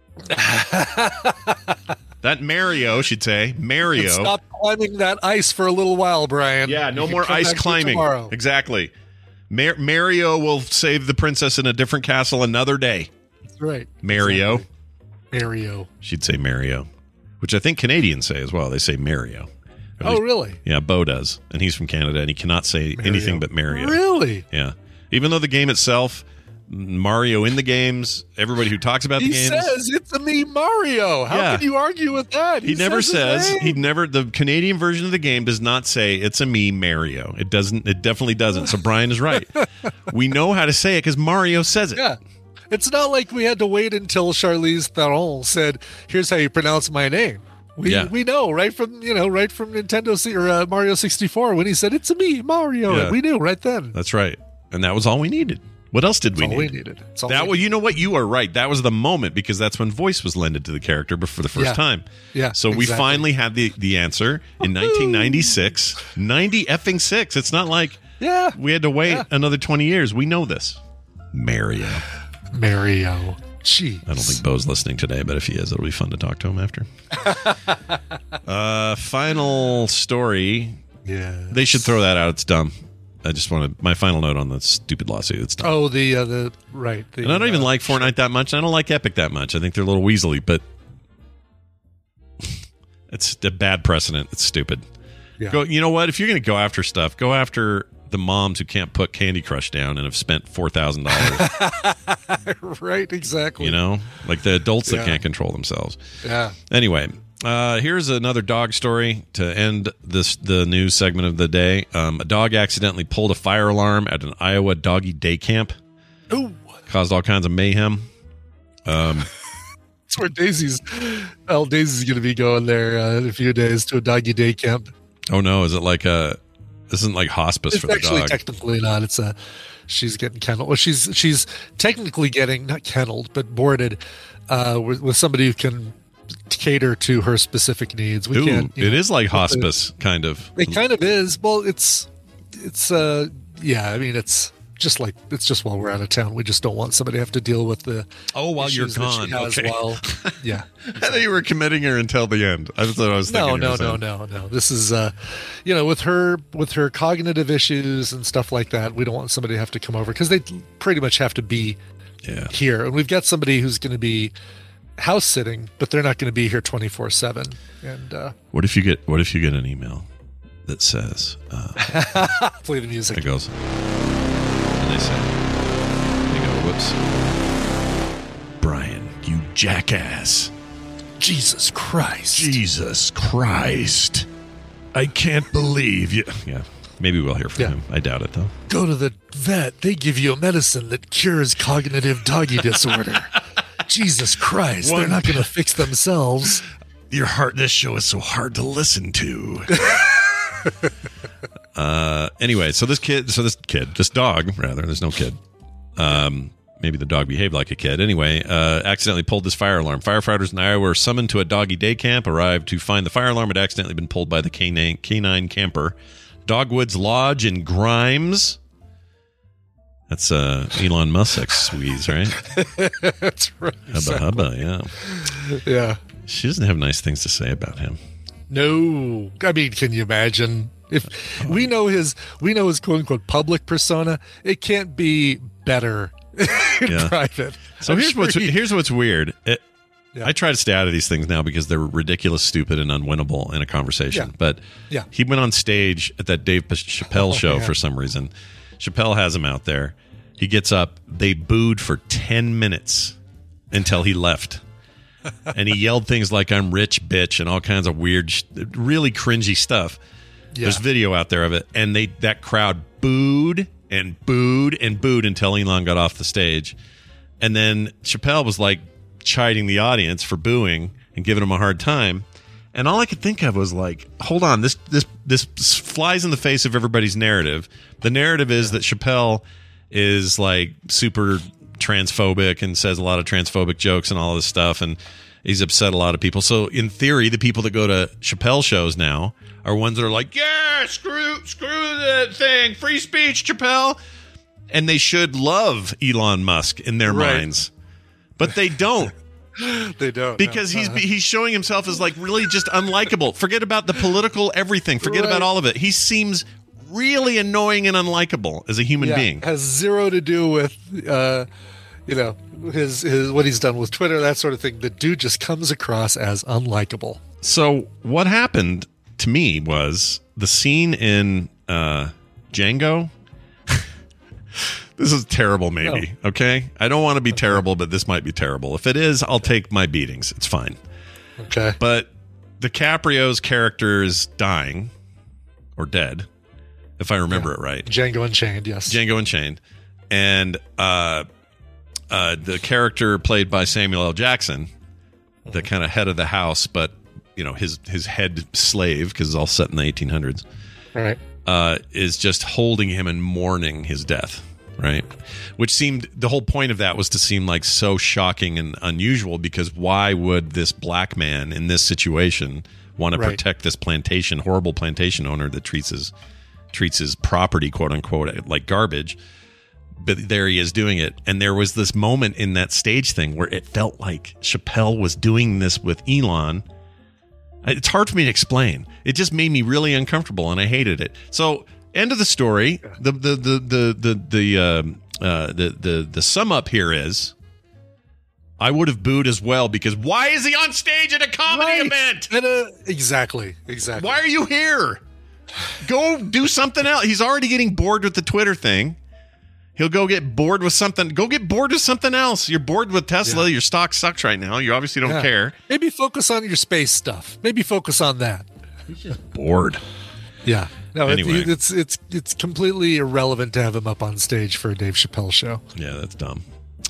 D: That Mario, she'd say. Mario.
E: Stop climbing that ice for a little while, Brian.
D: Yeah, no more ice climbing. Exactly. Mario will save the princess in a different castle another day.
E: That's right.
D: Mario.
E: Exactly. Mario.
D: She'd say Mario, which I think Canadians say as well. They say Mario.
E: Oh, really?
D: Yeah, Bo does. And he's from Canada, and he cannot say anything but Mario.
E: Really?
D: Yeah. Even though the game itself... Mario in the games, everybody who talks about the games.
E: He says, it's a me, Mario. How can you argue with that?
D: He never says, the Canadian version of the game does not say, it's a me, Mario. It definitely doesn't. So Brian is right. We know how to say it because Mario says it.
E: Yeah. It's not like we had to wait until Charlize Theron said, here's how you pronounce my name. We know right from Nintendo or Mario 64 when he said, it's a me, Mario. Yeah. We knew right then.
D: That's right. And that was all we needed. What else did we need?
E: All we needed.
D: You know what? You are right. That was the moment because that's when voice was lended to the character for the first time.
E: Yeah.
D: So we finally had the answer in 1996. 90-effing-6. It's not like we had to wait another 20 years. We know this. Mario.
E: Jeez.
D: I don't think Bo's listening today, but if he is, it'll be fun to talk to him after. Final story.
E: Yeah.
D: They should throw that out. It's dumb. I just wanted my final note on the stupid lawsuit. It's dumb.
E: Oh, the right.
D: And I don't even like Fortnite that much. I don't like Epic that much. I think they're a little weaselly, but it's a bad precedent. It's stupid.
E: Yeah.
D: You know what? If you're going to go after stuff, go after the moms who can't put Candy Crush down and have spent $4,000.
E: Right, exactly.
D: Like the adults that can't control themselves.
E: Yeah.
D: Anyway, here's another dog story to end the news segment of the day. A dog accidentally pulled a fire alarm at an Iowa doggy day camp.
E: Ooh.
D: Caused all kinds of mayhem.
E: That's where Daisy's going to be going there in a few days to a doggy day camp.
D: Oh no! Is it like this isn't like hospice for the dog?
E: It's actually technically not. It's she's getting kenneled. Well, she's technically getting not kenneled, but boarded with somebody who can cater to her specific needs.
D: It is like hospice, kind of.
E: It kind of is. Well, it's I mean, it's just while we're out of town. We just don't want somebody to have to deal with the
D: while you're gone. Okay.
E: Yeah.
D: I thought you were committing her until the end. I thought I was thinking.
E: No. This is with her cognitive issues and stuff like that. We don't want somebody to have to come over because they pretty much have to be here, and we've got somebody who's going to be house sitting, but they're not going to be here 24/7. And
D: what if you get an email that says
E: play the music?
D: It goes. And they say, you go, whoops. Brian, you jackass.
E: Jesus Christ.
D: I can't believe you. Yeah. Maybe we'll hear from him. I doubt it, though.
E: Go to the vet. They give you a medicine that cures cognitive doggy disorder. Jesus Christ. They're not going to fix themselves.
D: This show is so hard to listen to. Anyway, this dog, rather, there's no kid. Maybe the dog behaved like a kid. Anyway, accidentally pulled this fire alarm. Firefighters and I were summoned to a doggy day camp, arrived to find the fire alarm had accidentally been pulled by the canine camper. Dogwoods Lodge in Grimes. That's Elon Musk's squeeze, right?
E: That's right.
D: Hubba, yeah.
E: Yeah.
D: She doesn't have nice things to say about him.
E: No. I mean, can you imagine? If we know his quote unquote public persona, it can't be better in private.
D: So here's what's weird. I try to stay out of these things now because they're ridiculous, stupid, and unwinnable in a conversation. But he went on stage at that Dave Chappelle show for some reason. Chappelle has him out there. He gets up. They booed for 10 minutes until he left. And he yelled things like, "I'm rich, bitch," and all kinds of weird, really cringy stuff. Yeah. There's video out there of it. And that crowd booed and booed and booed until Elon got off the stage. And then Chappelle was like chiding the audience for booing and giving him a hard time. And all I could think of was like, hold on, this flies in the face of everybody's narrative. The narrative is that Chappelle is like super transphobic and says a lot of transphobic jokes and all this stuff, and he's upset a lot of people. So in theory, the people that go to Chappelle shows now are ones that are like, yeah, screw that thing, free speech, Chappelle. And they should love Elon Musk in their minds. But they don't.
E: They don't.
D: Because he's showing himself as like really just unlikable. Forget about the political everything. Forget about all of it. He seems really annoying and unlikable as a human being.
E: Has zero to do with his what he's done with Twitter, that sort of thing. The dude just comes across as unlikable.
D: So what happened to me was the scene in Django. This is terrible, maybe. No. Okay? I don't want to be terrible, but this might be terrible. If it is, I'll take my beatings. It's fine.
E: Okay.
D: But DiCaprio's character is dying or dead, if I remember it right.
E: Django Unchained, yes.
D: Django Unchained. And the character played by Samuel L. Jackson, the kind of head of the house, but his head slave, because it's all set in the 1800s,
E: right?
D: Is just holding him and mourning his death. Right. Which seemed, the whole point of that was to seem like so shocking and unusual, because why would this black man in this situation want to protect this horrible plantation owner that treats his property, quote unquote, like garbage? But there he is doing it. And there was this moment in that stage thing where it felt like Chappelle was doing this with Elon. It's hard for me to explain. It just made me really uncomfortable and I hated it. So, end of the story. The sum up here is, I would have booed as well, because why is he on stage at a comedy event?
E: Exactly.
D: Why are you here? Go do something else. He's already getting bored with the Twitter thing. He'll go get bored with something. Go get bored with something else. You're bored with Tesla. Yeah. Your stock sucks right now. You obviously don't care.
E: Maybe focus on your space stuff. Maybe focus on that.
D: He's just bored.
E: Yeah. No,
D: anyway.
E: It's completely irrelevant to have him up on stage for a Dave Chappelle show.
D: Yeah, that's dumb.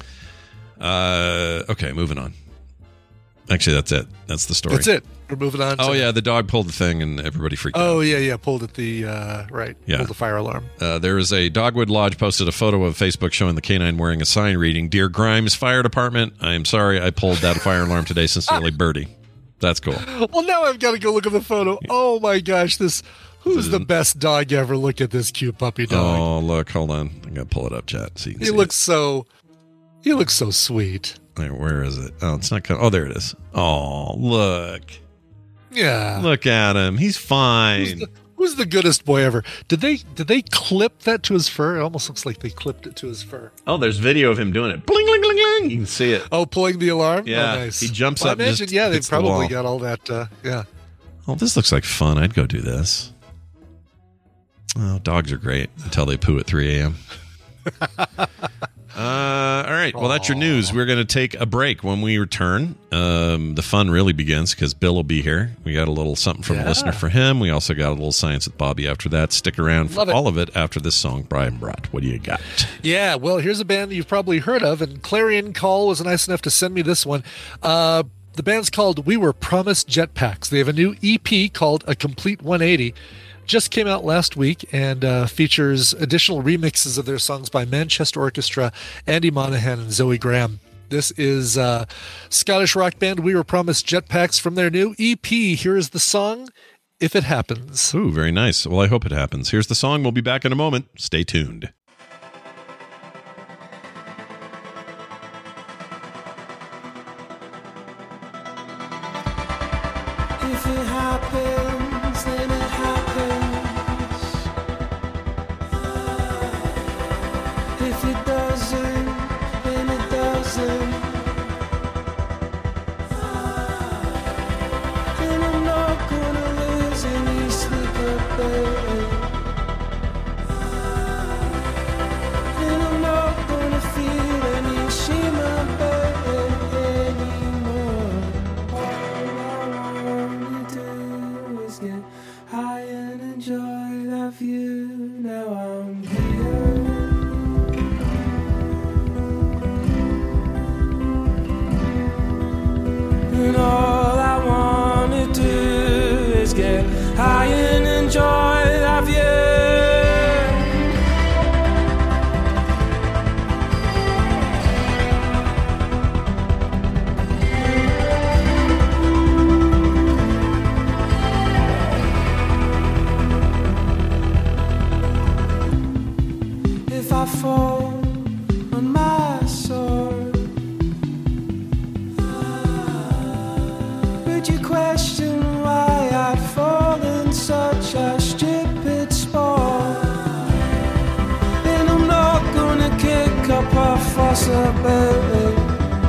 D: Okay, moving on. Actually, that's it. That's the story.
E: That's it. We're moving on.
D: Oh, yeah, the dog pulled the thing and everybody freaked out.
E: Oh, yeah, pulled at the, pulled the fire alarm.
D: There is a Dogwood Lodge posted a photo of Facebook showing the canine wearing a sign reading, "Dear Grimes Fire Department, I am sorry I pulled that fire alarm today. Sincerely, Birdie." That's cool.
E: Well, now I've got to go look at the photo. Oh, my gosh, who's the best dog ever? Look at this cute puppy dog.
D: Oh, look, hold on. I'm going to pull it up, chat, so you can see
E: He looks so sweet.
D: Where is it? Oh, it's not coming. Oh, there it is. Oh, look.
E: Yeah.
D: Look at him. He's fine.
E: Who's the goodest boy ever? Did they clip that to his fur? It almost looks like they clipped it to his fur.
D: Oh, there's video of him doing it. Bling, bling, bling, bling. You can see it.
E: Oh, pulling the alarm?
D: Yeah.
E: Oh, nice.
D: He jumps up.
E: I imagine, they probably got all that. Yeah.
D: Oh, this looks like fun. I'd go do this. Oh, dogs are great until they poo at 3 a.m. All right. Well, that's your news. We're going to take a break. When we return, the fun really begins because Bill will be here. We got a little something from a listener for him. We also got a little Science with Bobby after that. Stick around for all of it after this song Brian brought. What do you got?
E: Yeah, well, here's a band you've probably heard of, and Clarion Call was nice enough to send me this one. The band's called We Were Promised Jetpacks. They have a new EP called A Complete 180. Just came out last week and features additional remixes of their songs by Manchester Orchestra, Andy Monahan, and Zoe Graham. This is Scottish rock band We Were Promised Jetpacks from their new EP. Here is the song, If It Happens.
D: Ooh, very nice. Well, I hope it happens. Here's the song. We'll be back in a moment. Stay tuned.
J: If it happens, then it happens. If it doesn't, then it doesn't. Then I'm not gonna lose any sleep at bed. Then I'm not gonna feel any shame at bed anymore. All I wanna do is get high and enjoy that view. Now I'm here. And all I wanna do is get high and enjoy that view. If I fall on my sword, would you question why I'd fall in such a stupid spot? And I'm not gonna kick up a fuss about it.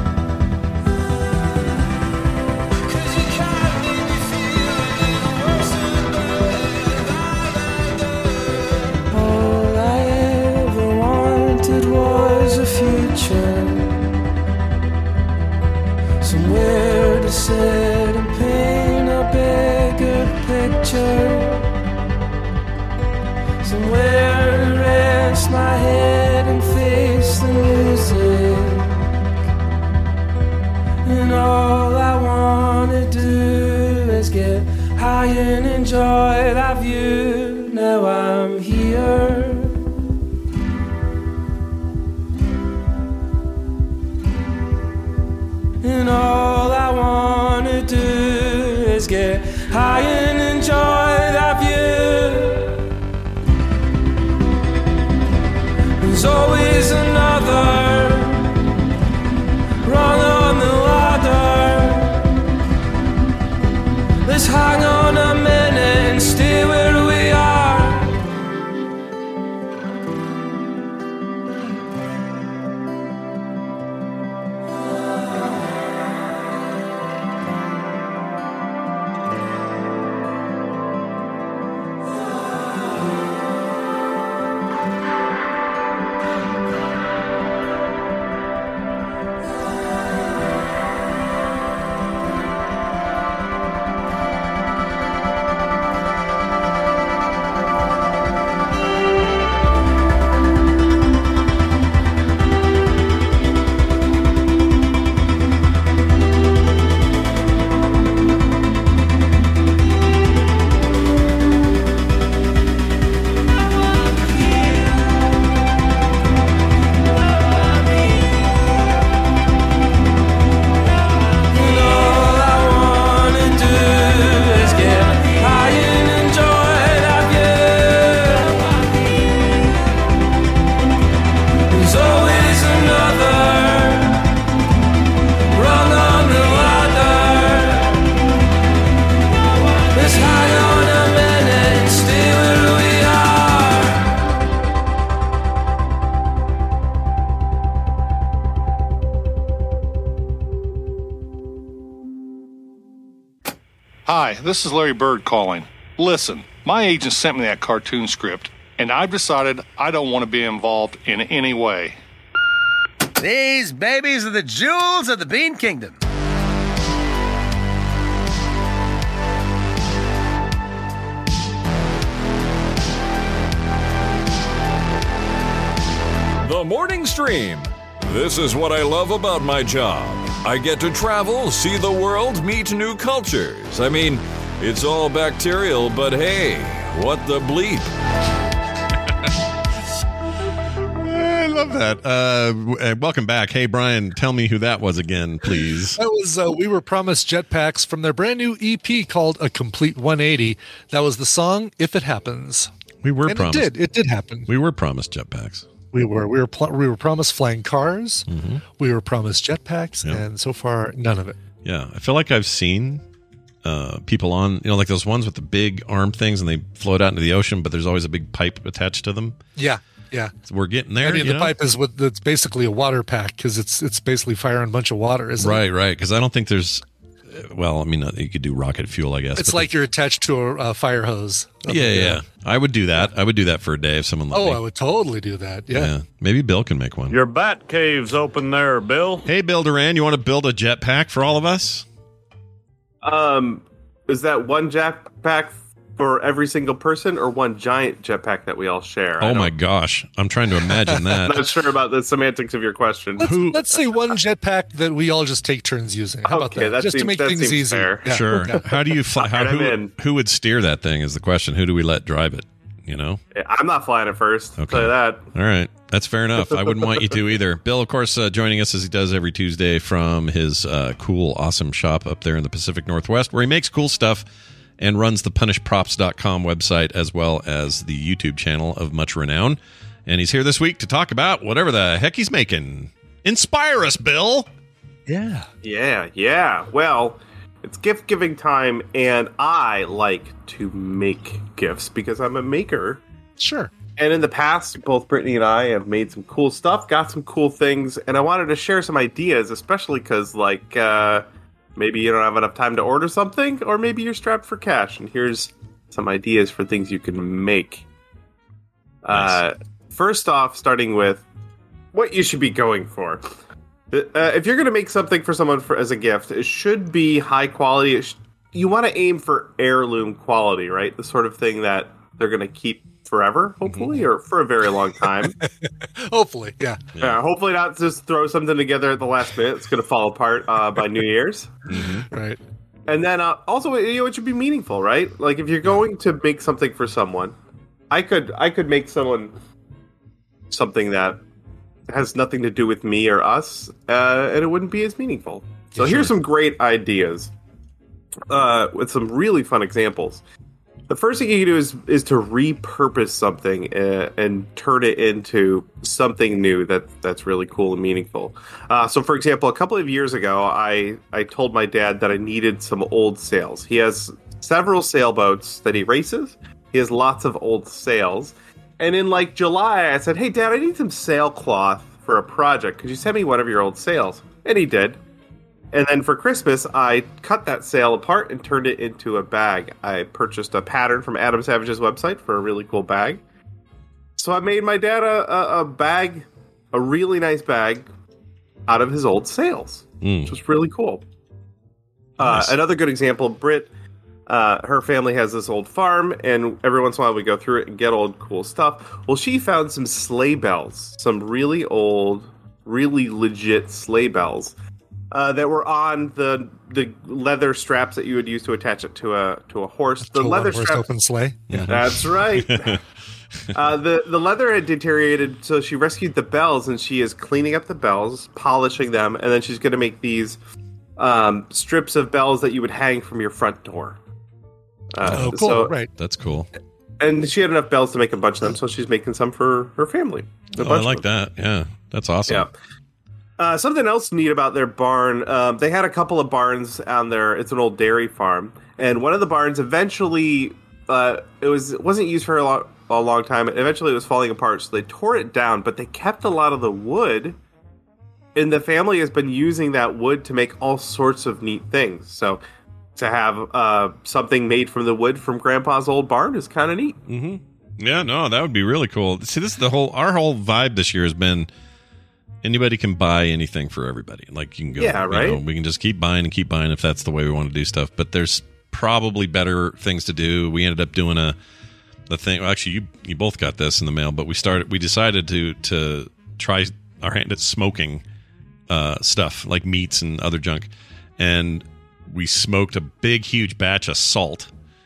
J: All I ever wanted was a future, somewhere to sit and paint a bigger picture, somewhere to rest my head and face the music. And all I wanna do is get high and enjoy that view. Now I'm here. And all I wanna do is get high and enjoy that view. There's always another rung on the ladder. Let's hang on a minute and stay where we are.
K: Hi, this is Larry Bird calling. Listen, my agent sent me that cartoon script, and I've decided I don't want to be involved in any way.
L: These babies are the jewels of the Bean Kingdom.
H: The Morning Stream. This is what I love about my job. I get to travel, see the world, meet new cultures. I mean, it's all bacterial, but hey, what the bleep?
D: I love that. Welcome back. Hey, Brian, tell me who that was again, please.
E: That was We Were Promised Jetpacks from their brand new EP called A Complete 180. That was the song If It Happens.
D: We were promised.
E: It did happen.
D: We were promised jetpacks.
E: We were promised flying cars. Mm-hmm. We were promised jetpacks, and so far, none of it.
D: Yeah, I feel like I've seen people on, like those ones with the big arm things, and they float out into the ocean, but there's always a big pipe attached to them.
E: Yeah.
D: So we're getting there.
E: The pipe is it's basically a water pack because it's basically firing a bunch of water, isn't it?
D: Right. Because I don't think there's. Well, I mean, you could do rocket fuel, I guess.
E: It's like you're attached to a fire hose.
D: Yeah. I would do that. I would do that for a day if someone let me.
E: I would totally do that. Yeah.
D: Maybe Bill can make one.
M: Your bat cave's open there, Bill.
D: Hey, Bill Duran, you want to build a jetpack for all of us?
N: Is that one jetpack for every single person, or one giant jetpack that we all share?
D: Oh my gosh, I'm trying to imagine that.
N: I'm not sure about the semantics of your question.
E: Let's say one jetpack that we all just take turns using. How about that? Just to make things easy.
N: Fair.
E: Yeah.
D: Sure. How do you fly? Who would steer that thing is the question. Who do we let drive it?
N: I'm not flying it first. Okay. I'll tell you that.
D: All right. That's fair enough. I wouldn't want you to either. Bill, of course, joining us as he does every Tuesday from his cool, awesome shop up there in the Pacific Northwest, where he makes cool stuff and runs the punishprops.com website as well as the YouTube channel of much renown. And he's here this week to talk about whatever the heck he's making. Inspire us, Bill.
N: Yeah. Well, it's gift giving time, and I like to make gifts because I'm a maker.
E: Sure.
N: And in the past, both Brittany and I have made some cool stuff, got some cool things, and I wanted to share some ideas, especially because, maybe you don't have enough time to order something, or maybe you're strapped for cash. And here's some ideas for things you can make. Nice. First off, starting with what you should be going for. If you're going to make something for someone as a gift, it should be high quality. You want to aim for heirloom quality, right? The sort of thing that they're going to keep forever, hopefully, or for a very long time.
E: Hopefully, yeah.
N: Hopefully not just throw something together at the last minute. It's going to fall apart by New Year's.
E: Mm-hmm. Right.
N: And then also, it should be meaningful, right? Like if you're going to make something for someone, I could make someone something that has nothing to do with me or us, and it wouldn't be as meaningful. So here's some great ideas with some really fun examples. The first thing you can do is to repurpose something and turn it into something new that's really cool and meaningful. So, for example, a couple of years ago, I told my dad that I needed some old sails. He has several sailboats that he races. He has lots of old sails. And in July, I said, "Hey, Dad, I need some sailcloth for a project. Could you send me one of your old sails?" And he did. And then for Christmas, I cut that sail apart and turned it into a bag. I purchased a pattern from Adam Savage's website for a really cool bag. So I made my dad a bag, a really nice bag, out of his old sails, which was really cool. Nice. Another good example, Britt, her family has this old farm, and every once in a while we go through it and get old cool stuff. Well, she found some sleigh bells, some really old, really legit sleigh bells. That were on the leather straps that you would use to attach it to a horse. The leather straps,
E: open sleigh.
N: Yeah. That's right. The leather had deteriorated, so she rescued the bells, and she is cleaning up the bells, polishing them, and then she's going to make these strips of bells that you would hang from your front door.
E: Cool! So, right,
D: that's cool.
N: And she had enough bells to make a bunch of them, so she's making some for her family.
D: I like that. Yeah, that's awesome.
N: Yeah. Something else neat about their barn, they had a couple of barns on there. It's an old dairy farm. And one of the barns eventually, it wasn't used for a long time. Eventually it was falling apart, so they tore it down. But they kept a lot of the wood. And the family has been using that wood to make all sorts of neat things. So to have something made from the wood from Grandpa's old barn is kind of neat.
D: Mm-hmm. Yeah, no, that would be really cool. See, this is our whole vibe this year has been Anybody can buy anything for everybody. Like you can go,
N: Yeah, right.
D: We can just keep buying and keep buying if that's the way we want to do stuff. But there's probably better things to do. We ended up doing the thing. Well, actually, you both got this in the mail, but we decided to try our hand at smoking stuff like meats and other junk, and we smoked a big, huge batch of salt.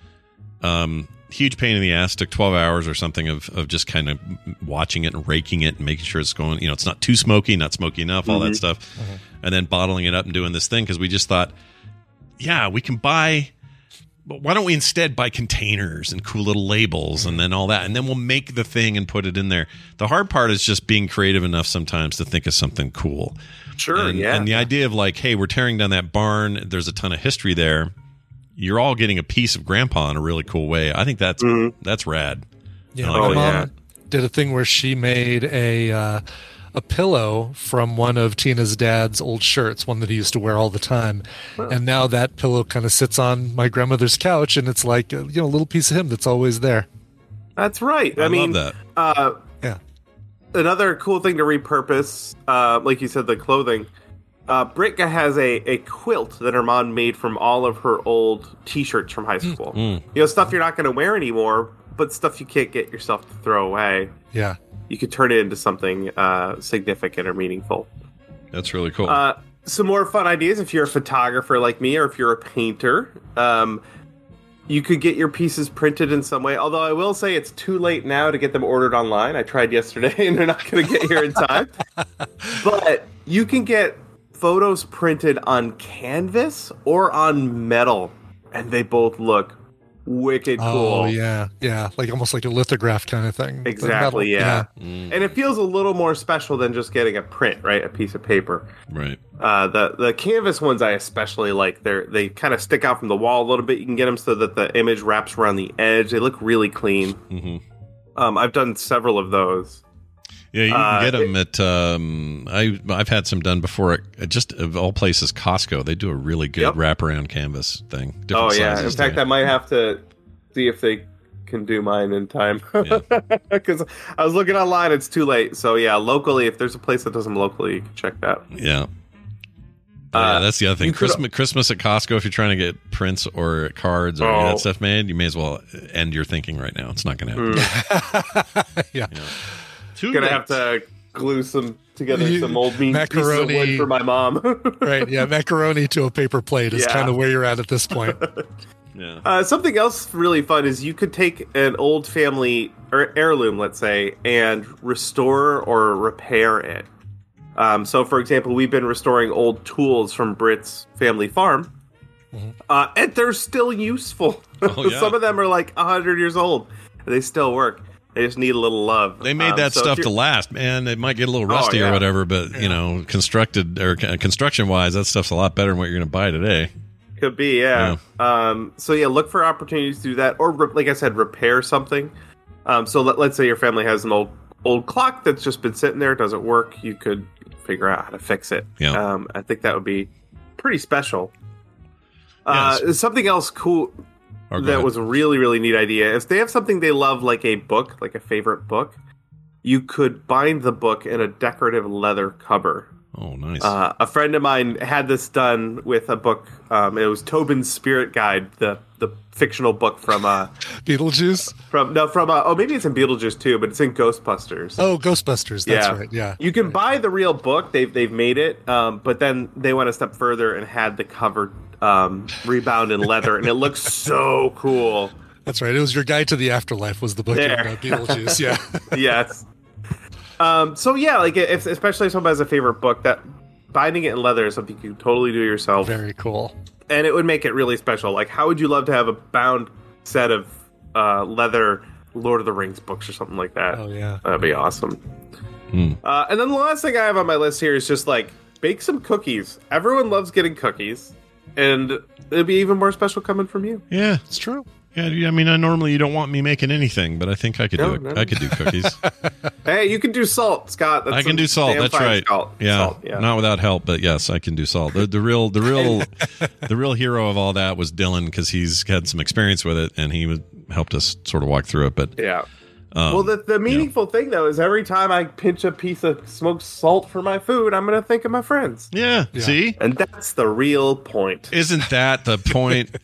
D: Huge pain in the ass. Took 12 hours or something of just kind of watching it and raking it and making sure it's going, it's not too smoky, not smoky enough, all that stuff. And then bottling it up and doing this thing because we just thought, yeah, we can buy, but why don't we instead buy containers and cool little labels and then all that, and then we'll make the thing and put it in there. The hard part is just being creative enough sometimes to think of something cool.
N: Sure,
D: and the idea of like, hey, we're tearing down that barn, there's a ton of history there. You're all getting a piece of Grandpa in a really cool way. I think that's rad.
E: Yeah,
D: I like
E: my
D: that.
E: mom did a thing where she made a pillow from one of Tina's dad's old shirts, one that he used to wear all the time. And now that pillow kind of sits on my grandmother's couch, and it's like a little piece of him that's always there.
N: That's right.
D: I
N: mean,
D: love that.
E: Yeah.
N: Another cool thing to repurpose, like you said, the clothing. Britka has a quilt that her mom made from all of her old T-shirts from high school. Stuff you're not going to wear anymore, but stuff you can't get yourself to throw away.
E: Yeah.
N: You could turn it into something significant or meaningful.
D: That's really cool.
N: Some more fun ideas if you're a photographer like me or if you're a painter. You could get your pieces printed in some way, although I will say it's too late now to get them ordered online. I tried yesterday and they're not going to get here in time. But you can get photos printed on canvas or on metal, and they both look wicked cool.
E: Oh, yeah. Like almost like a lithograph kind of thing.
N: Exactly, yeah. And it feels a little more special than just getting a print, right? A piece of paper.
D: Right.
N: The canvas ones I especially like. They kind of stick out from the wall a little bit. You can get them so that the image wraps around the edge. They look really clean.
D: Mm-hmm.
N: I've done several of those.
D: Yeah, you can get them at. I've had some done before at just of all places, Costco. They do a really good wraparound canvas thing. Different sizes
N: in fact, I might have to see if they can do mine in time because I was looking online. It's too late. So yeah, locally, if there's a place that does them locally, you can check that.
D: Yeah. That's the other thing. Christmas at Costco, if you're trying to get prints or cards or any of that stuff made, you may as well end your thinking right now. It's not going to happen.
E: Yeah.
N: Gonna have to glue some old meat
E: macaroni
N: pieces of wood for my mom.
E: Right, yeah, macaroni to a paper plate is kind of where you're at this point.
N: Yeah. Something else really fun is you could take an old family or heirloom, let's say, and restore or repair it. So, for example, we've been restoring old tools from Britt's family farm, and they're still useful.
D: Oh, yeah.
N: Some of them are like 100 years old, and they still work. They just need a little love.
D: They made that stuff to last, man. It might get a little rusty or whatever, but construction wise, that stuff's a lot better than what you're going to buy today.
N: Could be, yeah. Look for opportunities to do that, or like I said, repair something. So let's say your family has an old clock that's just been sitting there, it doesn't work. You could figure out how to fix it.
D: Yeah.
N: I think that would be pretty special. Something else cool. That was a really, really neat idea. If they have something they love, like a book, like a favorite book, you could bind the book in a decorative leather cover.
D: Oh, nice.
N: A friend of mine had this done with a book. It was Tobin's Spirit Guide, the fictional book from
E: Beetlejuice?
N: Maybe it's in Beetlejuice too, but it's in Ghostbusters.
E: Oh, Ghostbusters, that's right, yeah.
N: You can buy the real book, they've made it, but then they went a step further and had the cover rebound in leather, and it looks so cool.
E: That's right. It was Your Guide to the Afterlife was the book in Beetlejuice. Yeah.
N: Yes. Especially if someone has a favorite book, that binding it in leather is something you can totally do yourself.
E: Very cool.
N: And it would make it really special. Like, how would you love to have a bound set of leather Lord of the Rings books or something like that?
E: Oh yeah,
N: that'd be awesome. And then the last thing I have on my list here is just like bake some cookies. Everyone loves getting cookies. And it'd be even more special coming from you.
D: Yeah,
E: it's true.
D: Yeah, I mean, normally you don't want me making anything, but I think I could do it. No. I could do cookies.
N: Hey, you can do salt, Scott.
D: I can do salt. That's right.
N: Salt.
D: Yeah, not without help, but yes, I can do salt. The real hero of all that was Dylan, because he's had some experience with it, and he helped us sort of walk through it. But
N: yeah. Well, the meaningful thing, though, is every time I pinch a piece of smoked salt for my food, I'm going to think of my friends.
D: Yeah, see?
N: And that's the real point.
D: Isn't that the point?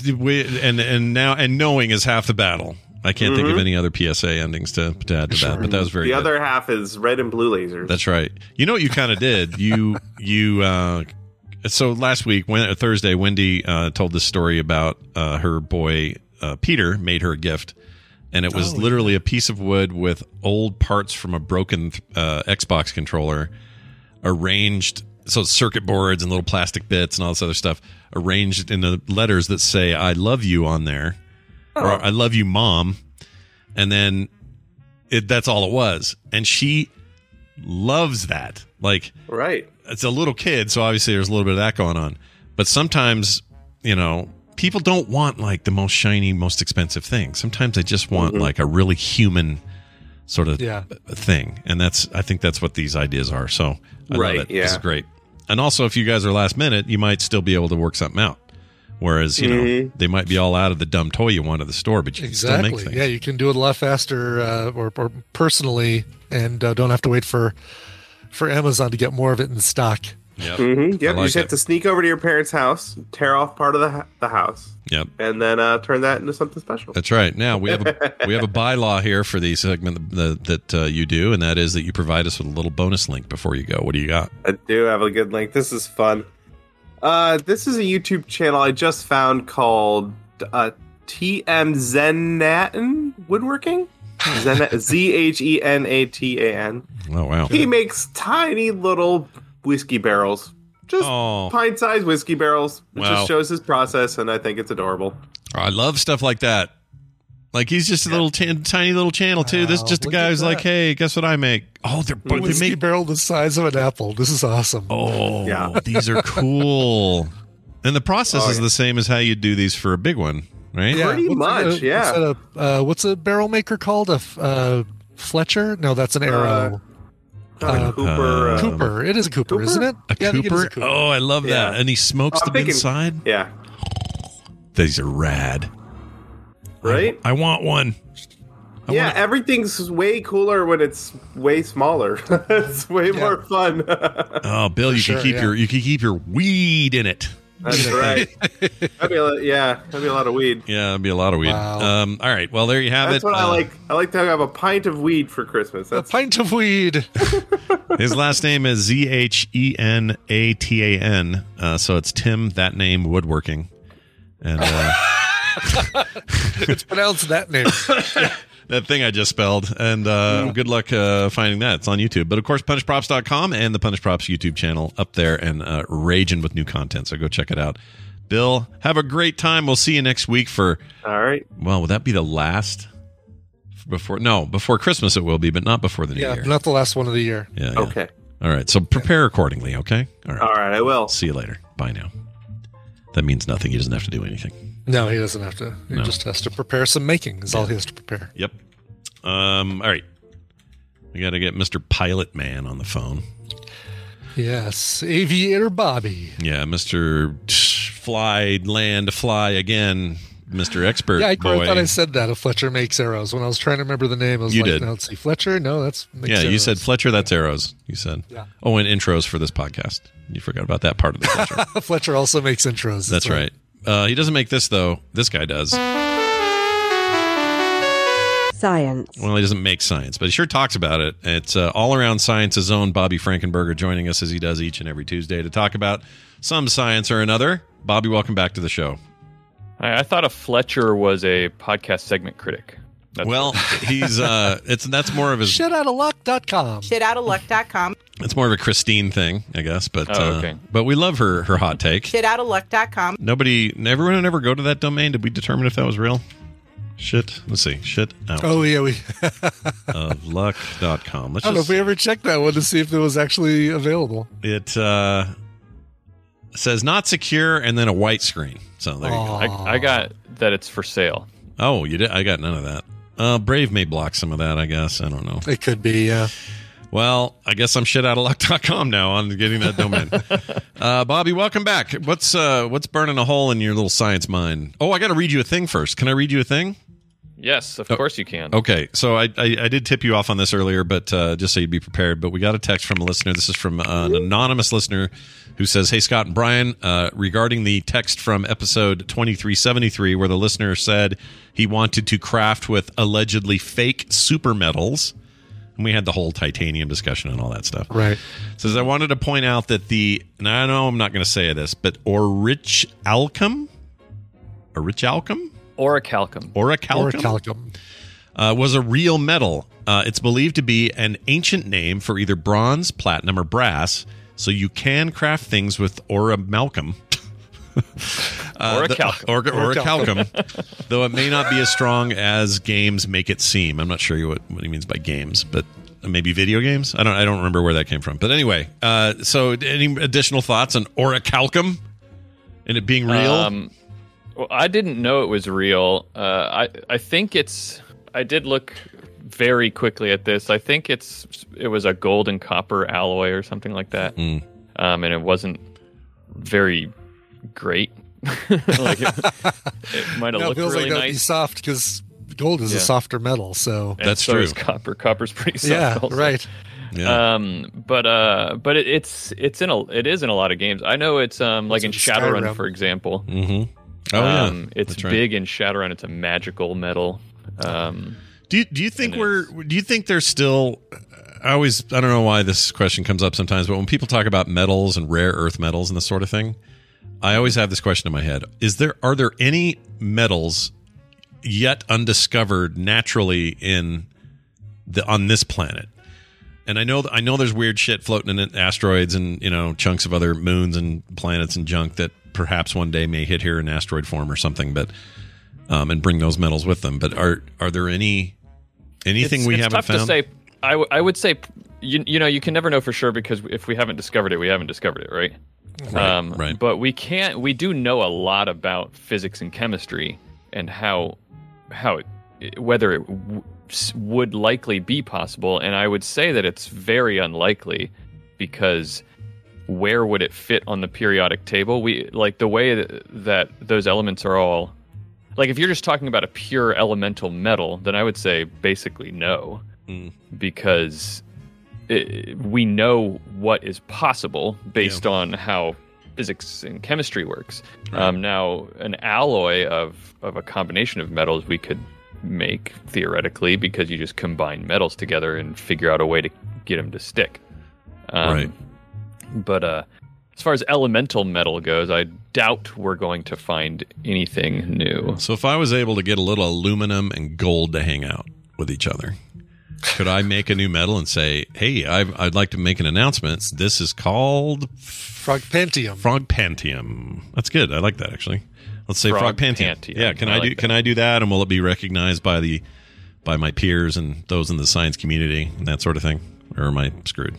D: And knowing is half the battle. I can't think of any other PSA endings to add to that, but that was very
N: The
D: good.
N: other half is red and blue lasers.
D: That's right. You know what you kind of did? So last week, Thursday, Wendy told this story about her boy, Peter, made her a gift. And it was literally a piece of wood with old parts from a broken Xbox controller arranged. So circuit boards and little plastic bits and all this other stuff arranged in the letters that say, I love you on there. Or I love you, Mom. And then that's all it was. And she loves that. Like,
N: right.
D: It's a little kid, so obviously there's a little bit of that going on. But sometimes, people don't want like the most shiny, most expensive thing. Sometimes they just want like a really human sort of thing. And I think that's what these ideas are. So I love it. This is great. And also, if you guys are last minute, you might still be able to work something out. Whereas, they might be all out of the dumb toy you want at the store, but you can still make things.
E: Yeah, you can do it a lot faster or personally and don't have to wait for Amazon to get more of it in stock.
D: Yep.
N: Yep. You just have to sneak over to your parents' house, tear off part of the house.
D: Yep.
N: And then turn that into something special.
D: That's right. Now we have a bylaw here for the segment that you do, and that is that you provide us with a little bonus link before you go. What do you got?
N: I do have a good link. This is fun. This is a YouTube channel I just found called TM Zenatan Woodworking. Zhenatan.
D: Oh, wow.
N: He makes tiny little whiskey barrels. Just pint-sized whiskey barrels. It just shows his process, and I think it's adorable.
D: I love stuff like that. Like, he's just a little tiny little channel, too. This is just a guy who's like, hey, guess what I make? Oh,
E: a whiskey barrel the size of an apple. This is awesome.
D: Oh, yeah. These are cool. And the process is the same as how you do these for a big one, right?
E: Yeah,
N: pretty much,
E: what's a barrel maker called? A Fletcher? No, that's an Arrow.
N: Cooper.
E: Cooper. It is a Cooper, isn't it?
D: A Cooper? Oh, I love that. And he smokes them inside?
N: Yeah.
D: These are rad.
N: Right?
D: I want one.
N: Everything's way cooler when it's way smaller. It's way more fun.
D: Oh, Bill, you can keep your weed in it.
N: That's right. That'd be a lot of weed.
D: Yeah, that'd be a lot of weed.
E: Wow.
D: All right. Well, there you have
N: That's
D: it.
N: what I like. I like to have a pint of weed for Christmas.
E: A pint of weed.
D: His last name is Zhenatan. So it's Tim, that name, Woodworking. And
E: it's pronounced that name.
D: That thing I just spelled. And good luck finding that. It's on YouTube. But, of course, punishprops.com and the Punish Props YouTube channel up there and raging with new content. So go check it out. Bill, have a great time. We'll see you next week for...
N: All right.
D: Well, would that be the last? Before Christmas it will be, but not before the new year.
E: Yeah, not the last one of the year.
D: Yeah.
N: Okay.
D: All right. So prepare accordingly, okay?
N: All right, I will.
D: See you later. Bye now. That means nothing. He doesn't have to do anything.
E: No, he doesn't have to. He just has to prepare some making is all he has to prepare.
D: Yep. All right. We got to get Mr. Pilot Man on the phone.
E: Yes. Aviator Bobby.
D: Yeah, Mr. Fly again. Mr. Expert
E: I
D: boy.
E: thought I said that. If Fletcher makes arrows. When I was trying to remember the name, I was
D: did.
E: No, let's see. Fletcher? No, that's makes arrows.
D: You said Fletcher, that's arrows. You said.
E: Yeah.
D: Oh, and intros for this podcast. You forgot about that part of the Fletcher.
E: Fletcher also makes intros.
D: That's right. He doesn't make this, though. This guy does.
O: Science.
D: Well, he doesn't make science, but he sure talks about it. It's all-around science's own Bobby Frankenberger joining us as he does each and every Tuesday to talk about some science or another. Bobby, welcome back to the show.
P: I thought a Fletcher was a podcast segment critic.
D: He's that's more of his
E: shitoutaluck.com.
O: Shitoutaluck.com.
D: It's more of a Christine thing, I guess, but
P: okay.
D: But we love her hot take.
O: Shitoutaluck.com.
D: Everyone ever go to that domain? Did we determine if that was real? Let's see. Shit out.
E: Oh, yeah.
D: Of luck.com.
E: I don't know if we ever checked that one to see if it was actually available.
D: It says not secure and then a white screen. So there you go.
P: I got that it's for sale.
D: Oh, you did? I got none of that. Brave may block some of that, I guess. I don't know.
E: It could be, yeah.
D: Well, I guess I'm shitoutaluck.com now on getting that domain. Bobby, welcome back. What's burning a hole in your little science mind? Oh, I got to read you a thing first. Can I read you a thing?
P: Yes, of course you can.
D: Okay, so I did tip you off on this earlier, but just so you'd be prepared. But we got a text from a listener. This is from an anonymous listener who says, "Hey, Scott and Brian, regarding the text from episode 2373 where the listener said he wanted to craft with allegedly fake super metals." And we had the whole titanium discussion and all that stuff.
E: Right.
D: Says, I wanted to point out that and I know I'm not going to say this, but orichalcum was a real metal. It's believed to be an ancient name for either bronze, platinum, or brass, so you can craft things with oramalcum. Orichalcum, though it may not be as strong as games make it seem. I'm not sure what he means by games, but maybe video games. I don't remember where that came from. But anyway, so any additional thoughts on orichalcum and it being real?
P: Well, I didn't know it was real. I think it's. I did look very quickly at this. I think it was a gold and copper alloy or something like that, and it wasn't very great. Like it might have looked
E: feels
P: really
E: like that'd
P: nice.
E: be soft because gold is a softer metal. So
P: And
D: that's
P: so
D: true.
P: Is copper. Copper's pretty soft.
E: Yeah,
P: also.
E: right.
D: Yeah.
P: But it is in a lot of games. I know it's like in Shadowrun,
E: Skyrim.
P: for example.
D: Mm-hmm. Oh yeah,
P: it's
D: that's right.
P: big in Shadowrun. It's a magical metal.
D: Do you think there's still? I don't know why this question comes up sometimes, but when people talk about metals and rare earth metals and this sort of thing, I always have this question in my head: are there any metals yet undiscovered naturally on this planet? And I know there's weird shit floating in asteroids and chunks of other moons and planets and junk that perhaps one day may hit here in asteroid form or something, but and bring those metals with them. But are there anything we haven't
P: tough
D: found?
P: To say. I would say you can never know for sure because if we haven't discovered it, we haven't discovered it, right?
D: Right.
P: But we do know a lot about physics and chemistry and whether it would likely be possible, and I would say that it's very unlikely because where would it fit on the periodic table? We like the way that those elements are all like if you're just talking about a pure elemental metal, then I would say basically no, because we know what is possible based on how physics and chemistry works.
D: Right.
P: Now, an alloy of a combination of metals we could make theoretically because you just combine metals together and figure out a way to get them to stick.
D: Right.
P: But as far as elemental metal goes, I doubt we're going to find anything new.
D: So if I was able to get a little aluminum and gold to hang out with each other, could I make a new metal and say, hey, I'd like to make an announcement. This is called Frogpantium. That's good. I like that, actually. Let's say Frogpantium. Yeah, can I do that, and will it be recognized by my peers and those in the science community and that sort of thing? Or am I screwed?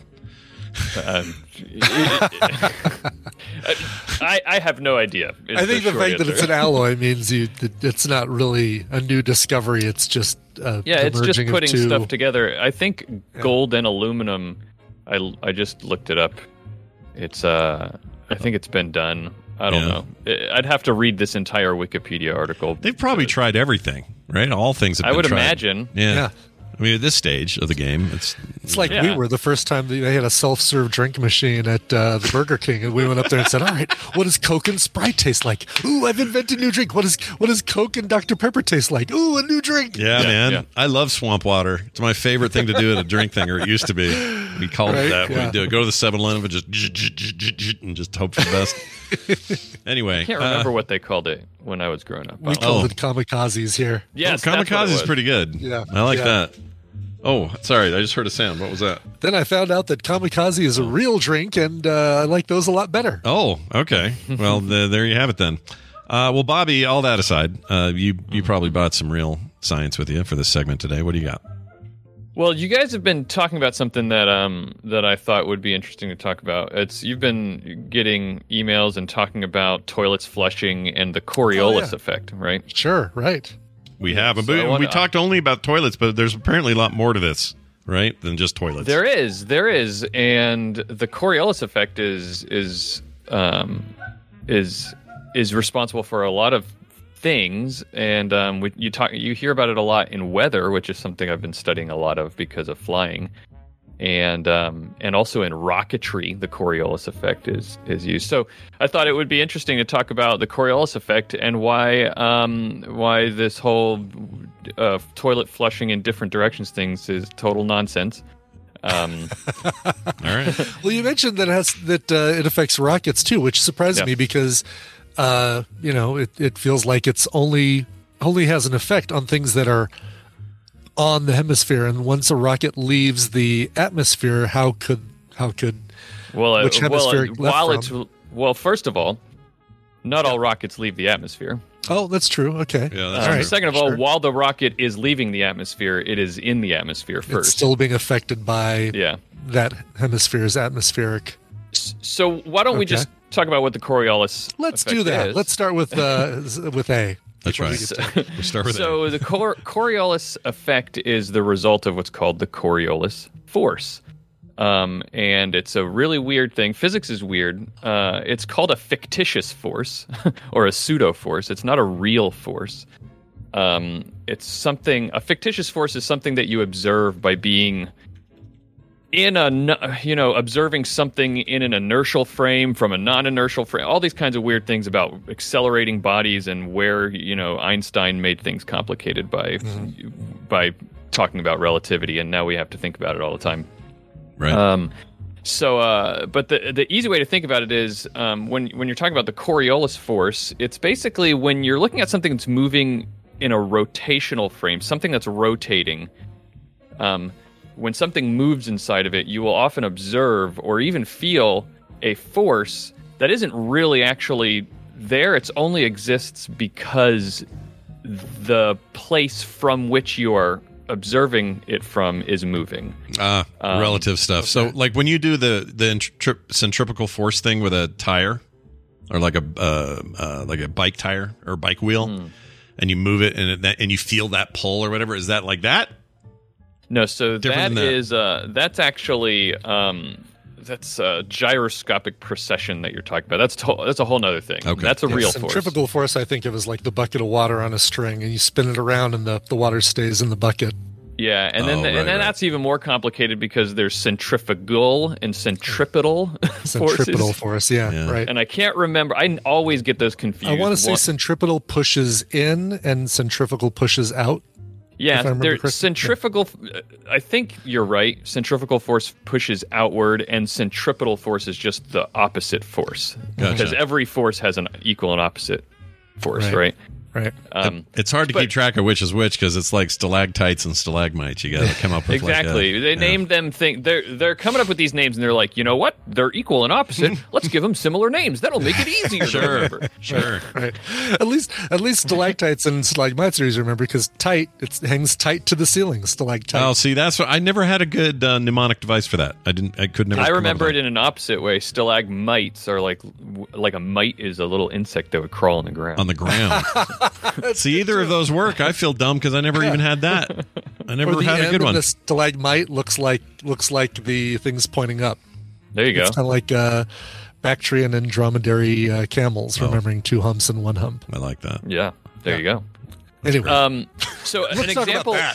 P: I have no idea.
E: I think the fact that it's an alloy means it's not really a new discovery. It's just
P: it's just putting stuff together. I think gold and aluminum. I just looked it up. It's I think it's been done. I don't know. I'd have to read this entire Wikipedia article.
D: They've probably tried everything, right? All things have been tried.
P: I would imagine.
D: Yeah. I mean, at this stage of the game, it's
E: like we were the first time they had a self-serve drink machine at the Burger King, and we went up there and said, "All right, what does Coke and Sprite taste like? Ooh, I've invented a new drink. What does Coke and Dr. Pepper taste like? Ooh, a new drink."
D: Yeah, man. Yeah. I love swamp water. It's my favorite thing to do at a drink thing, or it used to be. We called it that. Yeah. We do it. Go to the 7-Eleven and just hope for the best. Anyway,
P: I can't remember what they called it when I was growing up.
E: We called it kamikazes here.
P: Yes,
D: kamikaze is pretty good.
E: Yeah,
D: I like that. Oh, sorry. I just heard a sound. What was that?
E: Then I found out that kamikaze is a real drink, and I like those a lot better.
D: Oh, okay. Well, there you have it then. Well, Bobby, all that aside, you probably brought some real science with you for this segment today. What do you got?
P: Well, you guys have been talking about something that I thought would be interesting to talk about. You've been getting emails and talking about toilets flushing and the Coriolis effect, right?
E: Sure, right.
D: We have. We talked only about toilets, but there's apparently a lot more to this, right, than just toilets.
P: There is, and the Coriolis effect is responsible for a lot of things, and you hear about it a lot in weather, which is something I've been studying a lot of because of flying, and also in rocketry, the Coriolis effect is used. So I thought it would be interesting to talk about the Coriolis effect and why this whole toilet flushing in different directions things is total nonsense.
D: All right.
E: Well, you mentioned that it affects rockets too, which surprised me because it feels like it's only has an effect on things that are on the hemisphere, and once a rocket leaves the atmosphere, how could which hemisphere
P: first of all, not all rockets leave the atmosphere.
E: Oh, that's true. Okay.
D: Yeah, that's
E: right.
P: Second of all, while the rocket is leaving the atmosphere, it is in the atmosphere first.
E: It's still being affected by that hemisphere's atmospheric.
P: So why don't we just talk about what the Coriolis
E: Let's
P: effect
E: do that.
P: is?
E: Let's start with A.
D: That's right. We start with
P: so the Coriolis effect is the result of what's called the Coriolis force. And it's a really weird thing. Physics is weird. It's called a fictitious force or a pseudo force. It's not a real force. It's something. A fictitious force is something that you observe by being in observing something in an inertial frame from a non-inertial frame. All these kinds of weird things about accelerating bodies and where Einstein made things complicated by talking about relativity, and now we have to think about it all the time.
D: Right.
P: But the easy way to think about it is when you're talking about the Coriolis force, it's basically when you're looking at something that's moving in a rotational frame, something that's rotating. When something moves inside of it, you will often observe or even feel a force that isn't really actually there. It only exists because the place from which you are observing it from is moving.
D: Relative stuff. So, like when you do the centrifugal force thing with a tire, or like a bike tire or bike wheel, and you move it and you feel that pull or whatever, is that like that?
P: No, so that's actually that's gyroscopic precession that you're talking about. That's a whole other thing.
D: Okay.
P: That's a real force.
E: Centrifugal force, I think of as like the bucket of water on a string, and you spin it around, and the water stays in the bucket.
P: Yeah, and then that's even more complicated because there's centrifugal and centripetal forces.
E: Centripetal force, yeah, right.
P: And I can't remember. I always get those confused.
E: I want to say centripetal pushes in and centrifugal pushes out.
P: Yeah, centrifugal. I think you're right. Centrifugal force pushes outward, and centripetal force is just the opposite force.
D: Gotcha.
P: Because every force has an equal and opposite force, right?
E: Right.
D: It's hard to keep track of which is which because it's like stalactites and stalagmites. You got to come up with
P: exactly. They named them things. They're coming up with these names, and they're like, you know what? They're equal and opposite. Let's give them similar names. That'll make it easier. to remember.
D: Sure.
E: Right. At least stalactites and stalagmites are easy to remember because it hangs tight to the ceiling. Stalactite.
D: Oh, see, that's what I never had a good mnemonic device for that. I could never.
P: I remember it in an opposite way. Stalagmites are like a mite is a little insect that would crawl on the ground.
D: On the ground. See, either of those work. I feel dumb because I never even had that. I never had a good one.
E: The stalagmite looks like the things pointing up.
P: There you go.
E: It's kind of like Bactrian and dromedary camels, remembering two humps and one hump.
D: I like that.
P: Yeah, there you go.
E: Anyway,
P: so an
E: let's talk
P: example.
E: about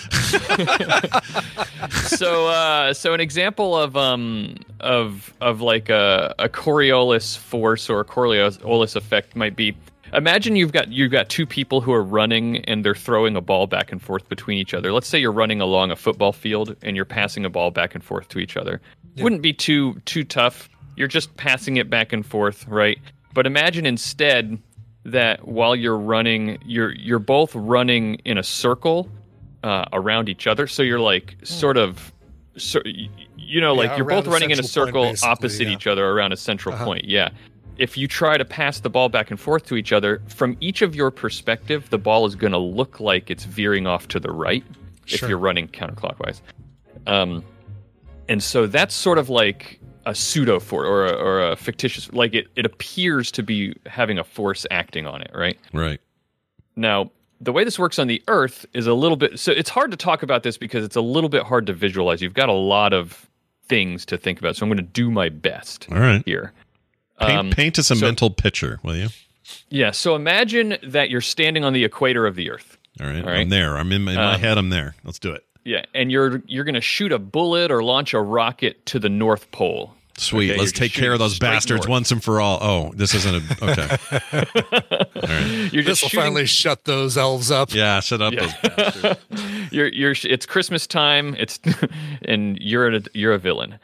E: that.
P: So an example of like a Coriolis force or a Coriolis effect might be. Imagine you've got two people who are running and they're throwing a ball back and forth between each other. Let's say you're running along a football field and you're passing a ball back and forth to each other. Yeah. Wouldn't be too tough. You're just passing it back and forth, right? But imagine instead that while you're running, you're both running in a circle around each other. So you're like you're both running in a circle opposite each other around a central point. Yeah. If you try to pass the ball back and forth to each other, from each of your perspective, the ball is going to look like it's veering off to the right if you're running counterclockwise. And so that's sort of like a pseudo force or a fictitious, like it appears to be having a force acting on it, right?
D: Right.
P: Now, the way this works on the Earth is a little bit, so it's hard to talk about this because it's a little bit hard to visualize. You've got a lot of things to think about, so I'm going to do my best
D: here.
P: Paint
D: us a mental picture, will you?
P: Yeah, so imagine that you're standing on the equator of the Earth.
D: All right. I'm there. I'm in my head. I'm there. Let's do it.
P: Yeah, and you're going to shoot a bullet or launch a rocket to the North Pole.
D: Sweet.
P: Okay,
D: Let's take care of those bastards
P: north.
D: once and for all. Oh, this isn't a okay. All right.
P: You're
E: This
P: just
E: will
P: shooting.
E: finally shut those elves up.
D: Yeah, shut up, those bastards.
P: It's Christmas time. And you're a villain.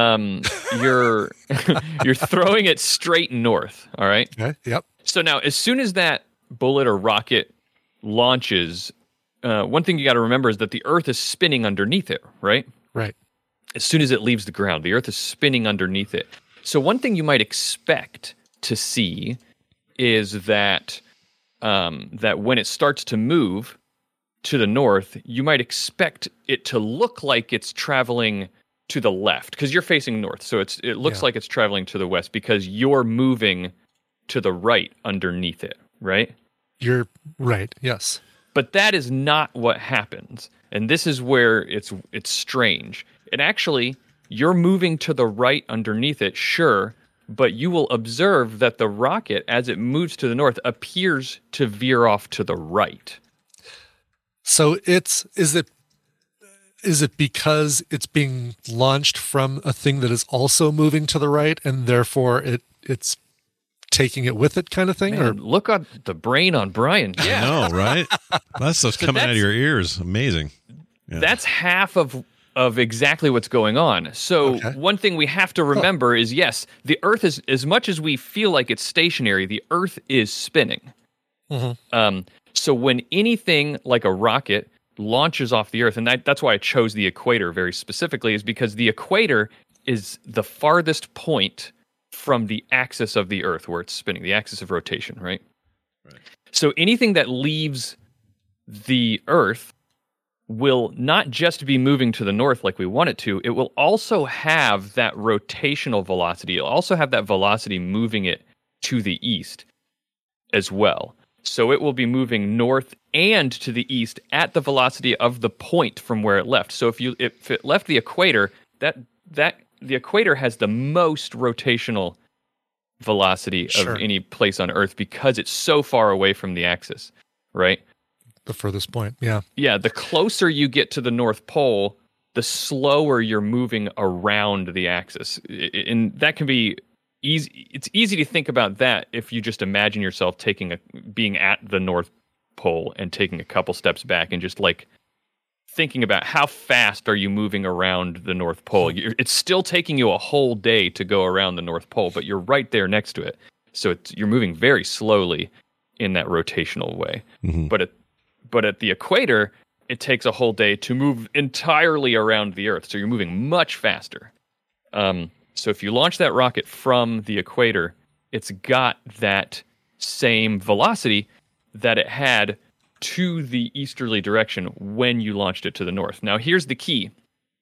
P: You're throwing it straight north. All right.
E: Okay. Yep.
P: So now, as soon as that bullet or rocket launches, one thing you got to remember is that the Earth is spinning underneath it. Right.
E: Right.
P: As soon as it leaves the ground, the Earth is spinning underneath it. So one thing you might expect to see is that that when it starts to move to the north, you might expect it to look like it's traveling to the left because you're facing north. So it looks like it's traveling to the west because you're moving to the right underneath it, right?
E: You're right. Yes.
P: But that is not what happens. And this is where it's strange. And actually, you're moving to the right underneath it, sure, but you will observe that the rocket, as it moves to the north, appears to veer off to the right.
E: So is it because it's being launched from a thing that is also moving to the right, and therefore it's taking it with it, kind of thing?
P: Man,
E: or
P: look at the brain on Brian. Yeah,
D: I know, right? That stuff's coming out of your ears. Amazing. Yeah.
P: That's half of exactly what's going on. So one thing we have to remember is, yes, the Earth is, as much as we feel like it's stationary, the Earth is spinning.
E: Mm-hmm.
P: So when anything like a rocket launches off the Earth, and that's why I chose the equator very specifically, is because the equator is the farthest point from the axis of the Earth where it's spinning, the axis of rotation, right? So anything that leaves the Earth will not just be moving to the north like we want it to, it will also have that rotational velocity. It'll also have that velocity moving it to the east as well. So it will be moving north and to the east at the velocity of the point from where it left. So if it left the equator, that the equator has the most rotational velocity of any place on Earth because it's so far away from the axis, right?
E: The furthest point, yeah.
P: Yeah, the closer you get to the North Pole, the slower you're moving around the axis. And that can be easy. It's easy to think about that if you just imagine yourself being at the North Pole and taking a couple steps back and just like thinking about how fast are you moving around the North Pole. It's still taking you a whole day to go around the North Pole, but you're right there next to it. So you're moving very slowly in that rotational way.
D: Mm-hmm.
P: But at the equator, it takes a whole day to move entirely around the Earth. So you're moving much faster. So if you launch that rocket from the equator, it's got that same velocity that it had to the easterly direction when you launched it to the north. Now, here's the key.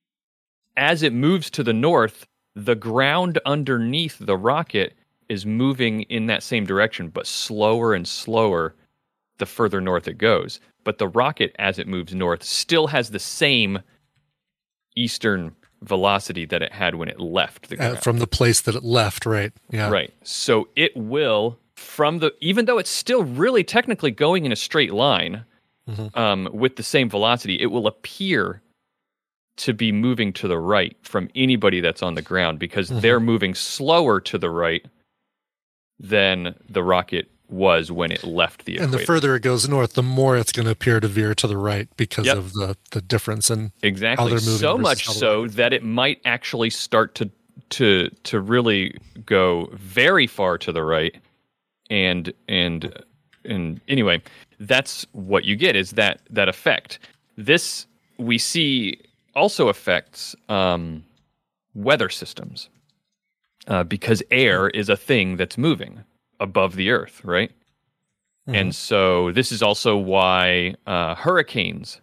P: As it moves to the north, the ground underneath the rocket is moving in that same direction, but slower and slower the further north it goes. But the rocket, as it moves north, still has the same eastern velocity that it had when it left the ground.
E: From the place that it left, right? Yeah.
P: Right. So it will, even though it's still really technically going in a straight line with the same velocity, it will appear to be moving to the right from anybody that's on the ground because they're moving slower to the right than the rocket was when it left the equator.
E: And the further it goes north, the more it's going to appear to veer to the right because of the difference in how they're moving.
P: So much so that it might actually start to really go very far to the right. And anyway, that's what you get is that effect. This we see also affects weather systems because air is a thing that's moving above the Earth, right? And so this is also why hurricanes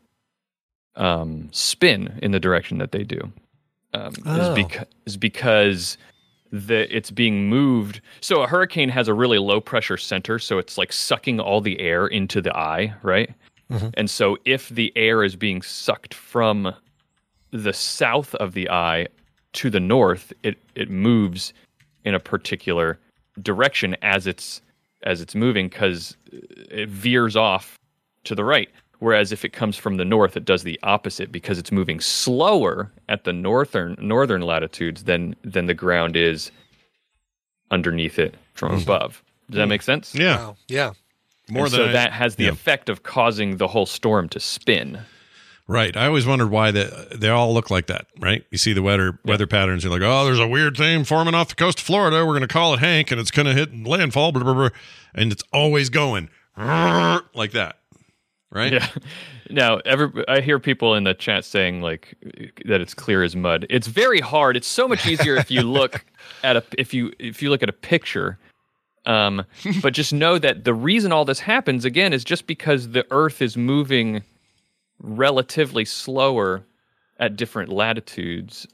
P: spin in the direction that they do. Is because it's being moved. So a hurricane has a really low pressure center, so it's like sucking all the air into the eye, right? And so if the air is being sucked from the south of the eye to the north, it moves in a particular direction as as it's moving because it veers off to the right. Whereas if it comes from the north, it does the opposite because it's moving slower at the northern latitudes than the ground is underneath it from above. Does that make sense?
D: Yeah.
E: Wow. Yeah.
P: That has the effect of causing the whole storm to spin.
D: Right. I always wondered why they all look like that, right? You see the weather patterns. You're like, oh, there's a weird thing forming off the coast of Florida. We're going to call it Hank, and it's going to hit landfall, blah, blah, blah, and it's always going like that, right?
P: Yeah. Now, I hear people in the chat saying like that it's clear as mud. It's very hard. It's so much easier if you look at if you look at a picture. But just know that the reason all this happens again is just because the Earth is moving relatively slower at different latitudes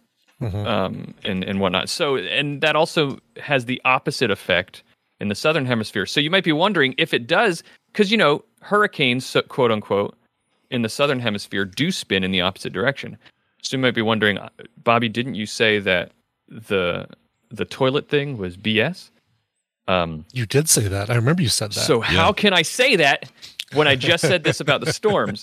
P: and whatnot. So, and that also has the opposite effect in the southern hemisphere. So you might be wondering if it does, because hurricanes, quote unquote, in the southern hemisphere do spin in the opposite direction. So you might be wondering, Bobby, didn't you say that the toilet thing was BS?
E: You did say that. I remember you said that.
P: So how can I say that when I just said this about the storms?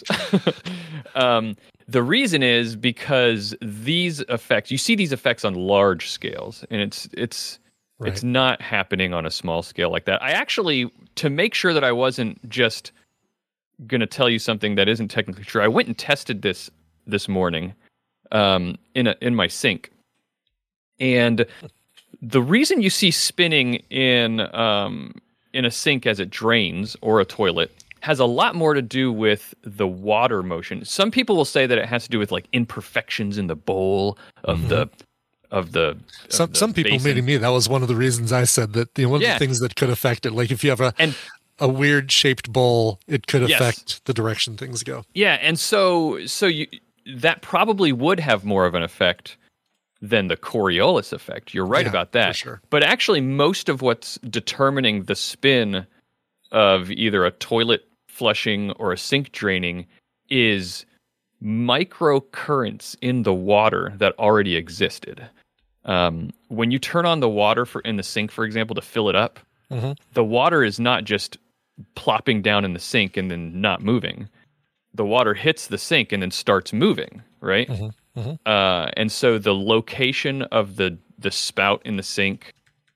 P: The reason is because these effects, you see these effects on large scales, and it's not happening on a small scale like that. I actually, to make sure that I wasn't just going to tell you something that isn't technically true, I went and tested this morning in my sink. And the reason you see spinning in a sink as it drains, or a toilet, has a lot more to do with the water motion. Some people will say that it has to do with like imperfections in the bowl of the
E: some people,
P: basin.
E: meaning me, that was one of the reasons I said that one of the things that could affect it. Like if you have a weird shaped bowl, it could affect the direction things go.
P: Yeah, and so that probably would have more of an effect than the Coriolis effect. You're right about that.
E: For sure.
P: But actually, most of what's determining the spin of either a toilet flushing or a sink draining is microcurrents in the water that already existed. When you turn on the water in the sink, for example, to fill it up, the water is not just plopping down in the sink and then not moving. The water hits the sink and then starts moving, right? And so the location of the spout in the sink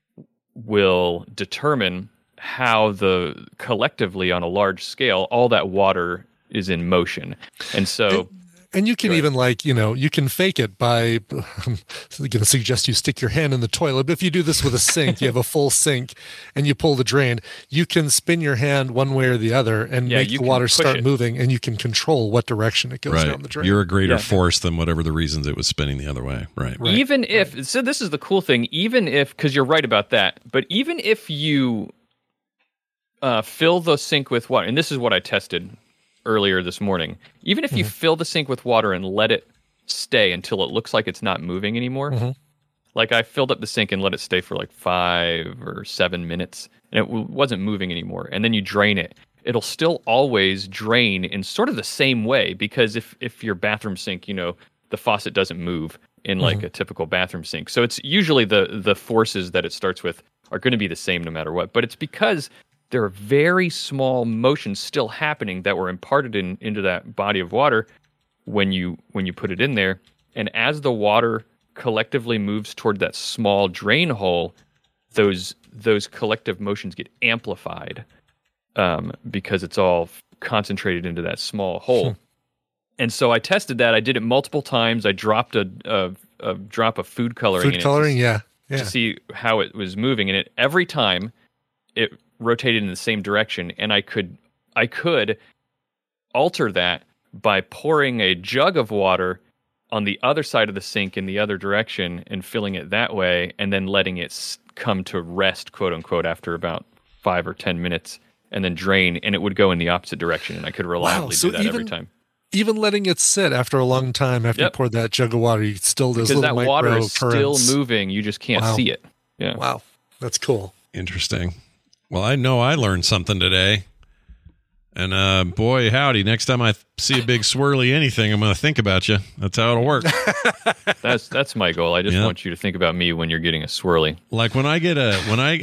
P: will determine how collectively on a large scale, all that water is in motion. And so...
E: And you can even you can fake it by, I'm going to suggest you stick your hand in the toilet. But if you do this with a sink, you have a full sink and you pull the drain, you can spin your hand one way or the other and make the water start moving, and you can control what direction it goes down the drain.
D: You're a greater force than whatever the reasons it was spinning the other way. Right.
P: Even if, so this is the cool thing, even if, because you're right about that, but even if you fill the sink with water, and this is what I tested earlier this morning, even if you fill the sink with water and let it stay until it looks like it's not moving anymore, like I filled up the sink and let it stay for like 5 or 7 minutes and it wasn't moving anymore, and then you drain it, it'll still always drain in sort of the same way, because if your bathroom sink, the faucet doesn't move in like a typical bathroom sink, so it's usually the forces that it starts with are going to be the same no matter what, but it's because there are very small motions still happening that were imparted into that body of water when you put it in there. And as the water collectively moves toward that small drain hole, those collective motions get amplified because it's all concentrated into that small hole. And so I tested that. I did it multiple times. I dropped a drop of food coloring in it to see how it was moving. And every time it rotated in the same direction, and I could alter that by pouring a jug of water on the other side of the sink in the other direction and filling it that way, and then letting it come to rest, quote unquote, after about 5 or 10 minutes, and then drain, and it would go in the opposite direction, and I could reliably do that every time.
E: Even letting it sit after a long time after you poured that jug of water, you still does little micro
P: water is
E: currents.
P: still moving, you just can't see it. Yeah.
E: Wow, that's cool.
D: Interesting. Well, I know I learned something today. And boy, howdy, next time I see a big swirly anything, I'm going to think about you. That's how it'll work.
P: That's my goal. I just want you to think about me when you're getting a swirly.
D: Like when I get a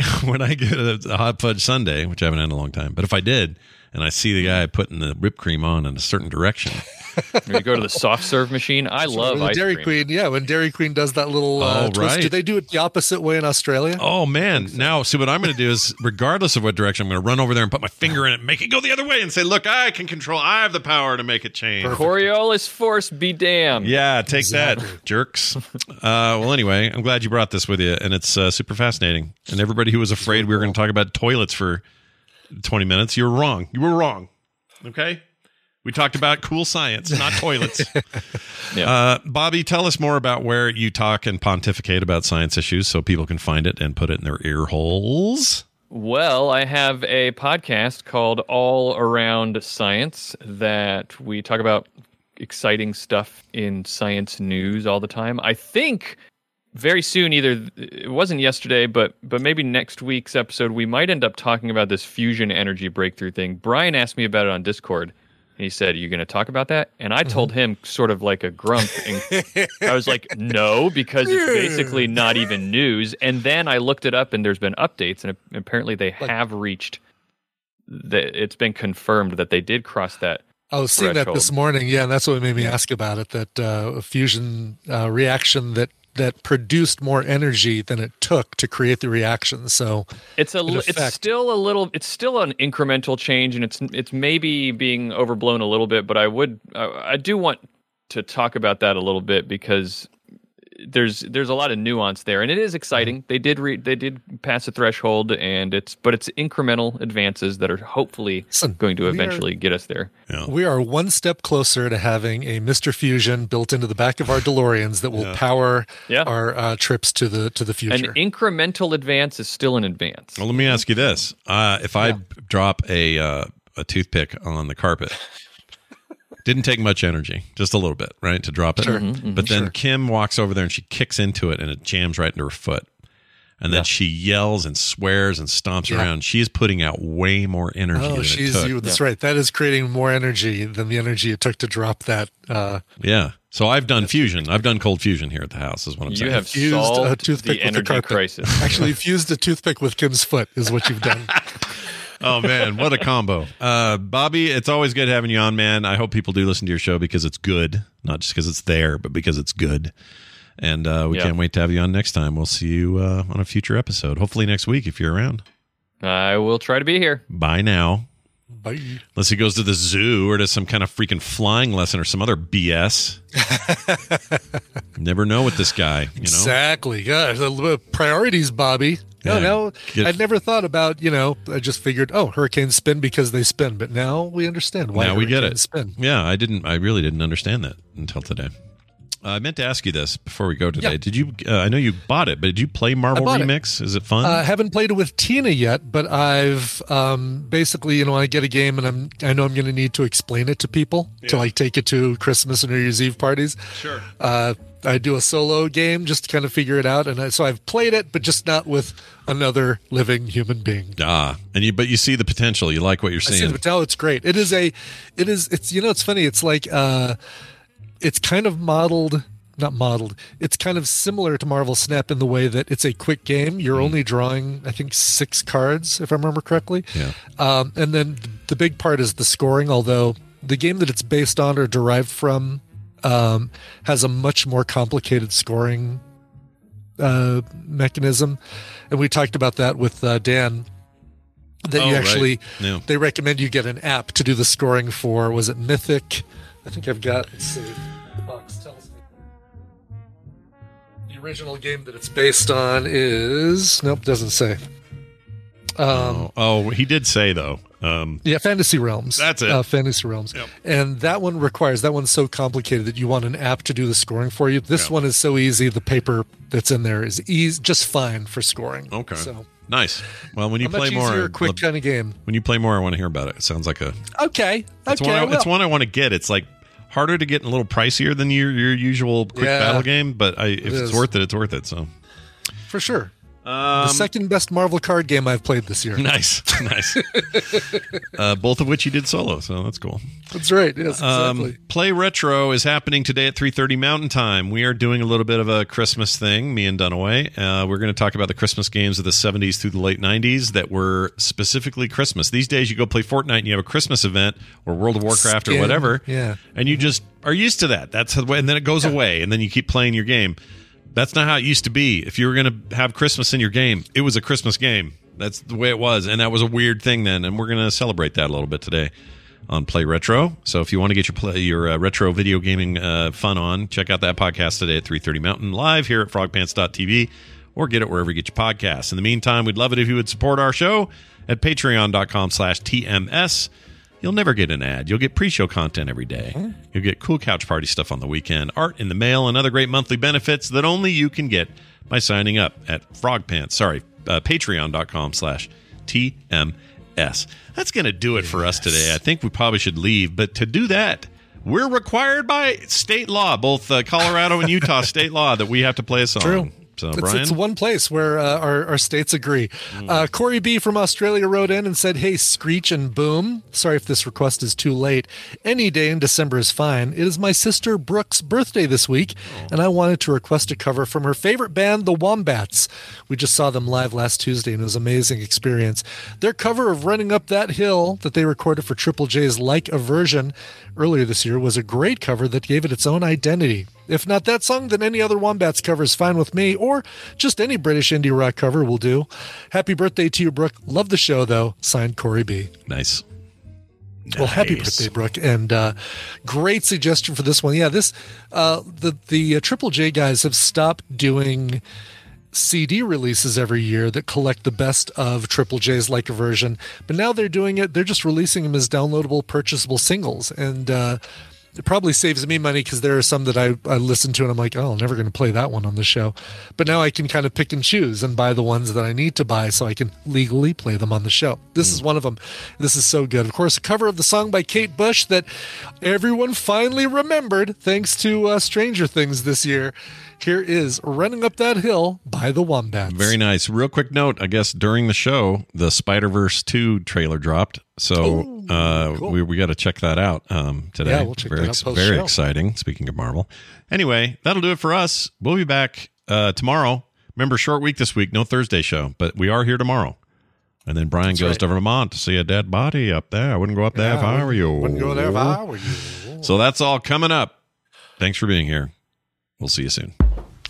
D: hot fudge sundae, which I haven't had in a long time, but if I did, and I see the guy putting the whipped cream on in a certain direction.
P: Or you go to the soft serve machine. I love ice
E: Dairy
P: cream.
E: Queen. Yeah, when Dairy Queen does that little twist.
D: Right.
E: Do they do it the opposite way in Australia?
D: Oh, man. Now, see, what I'm going to do is, regardless of what direction, I'm going to run over there and put my finger in it, make it go the other way, and say, look, I can control. I have the power to make it change.
P: Coriolis force be damned.
D: Yeah, take that, jerks. Well, anyway, I'm glad you brought this with you, and it's super fascinating. And everybody who was afraid we were going to talk about toilets for 20 minutes, you were wrong. You were wrong. Okay? We talked about cool science, not toilets. Bobby, tell us more about where you talk and pontificate about science issues so people can find it and put it in their ear holes.
P: Well, I have a podcast called All Around Science that we talk about exciting stuff in science news all the time. I think very soon, either it wasn't yesterday, but maybe next week's episode, we might end up talking about this fusion energy breakthrough thing. Brian asked me about it on Discord. And he said, "Are you going to talk about that?" And I told him sort of like a grump. And I was like, no, because it's basically not even news. And then I looked it up and there's been updates. And apparently they have reached, it's been confirmed that they did cross that.
E: I was seeing that this morning. Yeah, and that's what made me ask about it, that a fusion reaction that produced more energy than it took to create the reaction. So
P: it's still an incremental change, and it's maybe being overblown a little bit, but I do want to talk about that a little bit because there's a lot of nuance there, and it is exciting. They did pass a threshold, and it's incremental advances that are hopefully going to eventually get us there.
D: Yeah.
E: We are one step closer to having a Mr. Fusion built into the back of our DeLoreans that will power our trips to the future.
P: An incremental advance is still an advance.
D: Well, let me ask you this: if I drop a toothpick on the carpet. Didn't take much energy, just a little bit, right, to drop it.
E: Sure.
D: But then Kim walks over there and she kicks into it and it jams right into her foot. And then she yells and swears and stomps around. She's putting out way more energy than it took.
E: That's right. That is creating more energy than the energy it took to drop that.
D: Yeah. So I've done fusion. I've done cold fusion here at the house is what I'm saying.
P: You have solved
E: a toothpick
P: the energy crisis.
E: Actually, fused a toothpick with Kim's foot is what you've done.
D: Oh, man, what a combo. Bobby, it's always good having you on, man. I hope people do listen to your show because it's good, not just because it's there, but because it's good. And we can't wait to have you on next time. We'll see you on a future episode, hopefully next week if you're around.
P: I will try to be here.
D: Bye now.
E: Bye.
D: Unless he goes to the zoo or to some kind of freaking flying lesson or some other BS. Never know with this guy, you know?
E: Exactly. Yeah. Priorities, Bobby. No, I'd never thought about, I just figured, hurricanes spin because they spin. But now we understand why
D: we get it.
E: Spin.
D: Yeah, I really didn't understand that until today. I meant to ask you this before we go today. Did you? I know you bought it, but did you play Marvel Remix? Is it fun?
E: I haven't played it with Tina yet, but I've basically, I get a game and I know I'm going to need to explain it to people to take it to Christmas and New Year's Eve parties.
D: Sure.
E: I do a solo game just to kind of figure it out, and so I've played it, but just not with another living human being.
D: But you see the potential. You like what you're seeing.
E: I see the potential. It's great. It's funny. It's like it's kind of not modeled. It's kind of similar to Marvel Snap in the way that it's a quick game. You're only drawing, I think, 6 cards, if I remember correctly.
D: Yeah.
E: And then the big part is the scoring, although the game that it's based on or derived from has a much more complicated scoring mechanism. And we talked about that with Dan, that you actually, they recommend you get an app to do the scoring for, was it Mythic? I think I've got, let's see, the box tells me. The original game that it's based on is, doesn't say.
D: He did say, though.
E: Fantasy Realms.
D: That's it.
E: Fantasy Realms.
D: Yep.
E: And that one's so complicated that you want an app to do the scoring for you. This one is so easy. The paper that's in there is just fine for scoring.
D: Okay.
E: So
D: nice. Well, when you play more,
E: easier, quick kind of game.
D: When you play more, I want to hear about it. It sounds like
E: okay.
D: It's one I want to get. It's like harder to get, and a little pricier than your usual quick battle game. But if it's worth it, it's worth it. So
E: for sure. The second best Marvel card game I've played this year.
D: Nice. Both of which you did solo, so that's cool.
E: That's right. Yes, exactly.
D: Play Retro is happening today at 3:30 Mountain Time. We are doing a little bit of a Christmas thing, me and Dunaway. We're going to talk about the Christmas games of the 70s through the late 90s that were specifically Christmas. These days, you go play Fortnite and you have a Christmas event or World of Warcraft or whatever, and you just are used to that. That's the way, and then it goes away, and then you keep playing your game. That's not how it used to be. If you were going to have Christmas in your game, it was a Christmas game. That's the way it was, and that was a weird thing then, and we're going to celebrate that a little bit today on Play Retro. So if you want to get your retro video gaming fun on, check out that podcast today at 3:30 Mountain, live here at frogpants.tv, or get it wherever you get your podcasts. In the meantime, we'd love it if you would support our show at patreon.com/TMS. You'll never get an ad. You'll get pre-show content every day. You'll get cool couch party stuff on the weekend, art in the mail, and other great monthly benefits that only you can get by signing up at patreon.com/TMS. That's going to do it for us today. I think we probably should leave, but to do that, we're required by state law, both Colorado and Utah state law, that we have to play a song.
E: True.
D: So,
E: it's one place where our states agree. Corey B. from Australia wrote in and said, "Hey, Screech and Boom. Sorry if this request is too late. Any day in December is fine. It is my sister Brooke's birthday this week, and I wanted to request a cover from her favorite band, the Wombats. We just saw them live last Tuesday, and it was an amazing experience. Their cover of Running Up That Hill that they recorded for Triple J's Like a Version earlier this year was a great cover that gave it its own identity. If not that song, then any other Wombats cover is fine with me, or just any British indie rock cover will do. Happy birthday to you, Brooke. Love the show, though. Signed, Corey B."
D: Nice.
E: Well, happy birthday, Brooke. And great suggestion for this one. Yeah, the Triple J guys have stopped doing CD releases every year that collect the best of Triple J's Like a Version, but now they're doing it. They're just releasing them as downloadable, purchasable singles, and it probably saves me money because there are some that I listen to and I'm like, oh, I'm never going to play that one on the show. But now I can kind of pick and choose and buy the ones that I need to buy so I can legally play them on the show. This is one of them. This is so good. Of course, a cover of the song by Kate Bush that everyone finally remembered thanks to Stranger Things this year. Here is Running Up That Hill by the Wombats.
D: Very nice. Real quick note, I guess during the show, the Spider-Verse 2 trailer dropped. So cool. we got to check that out today.
E: Yeah, we'll check that out post-show.
D: Very exciting, speaking of Marvel. Anyway, that'll do it for us. We'll be back tomorrow. Remember, short week this week, no Thursday show, but we are here tomorrow. And then Brian goes to Vermont to see a dead body up there. I wouldn't go up there if I were you.
E: Wouldn't go there if I were you.
D: So that's all coming up. Thanks for being here. We'll see you soon.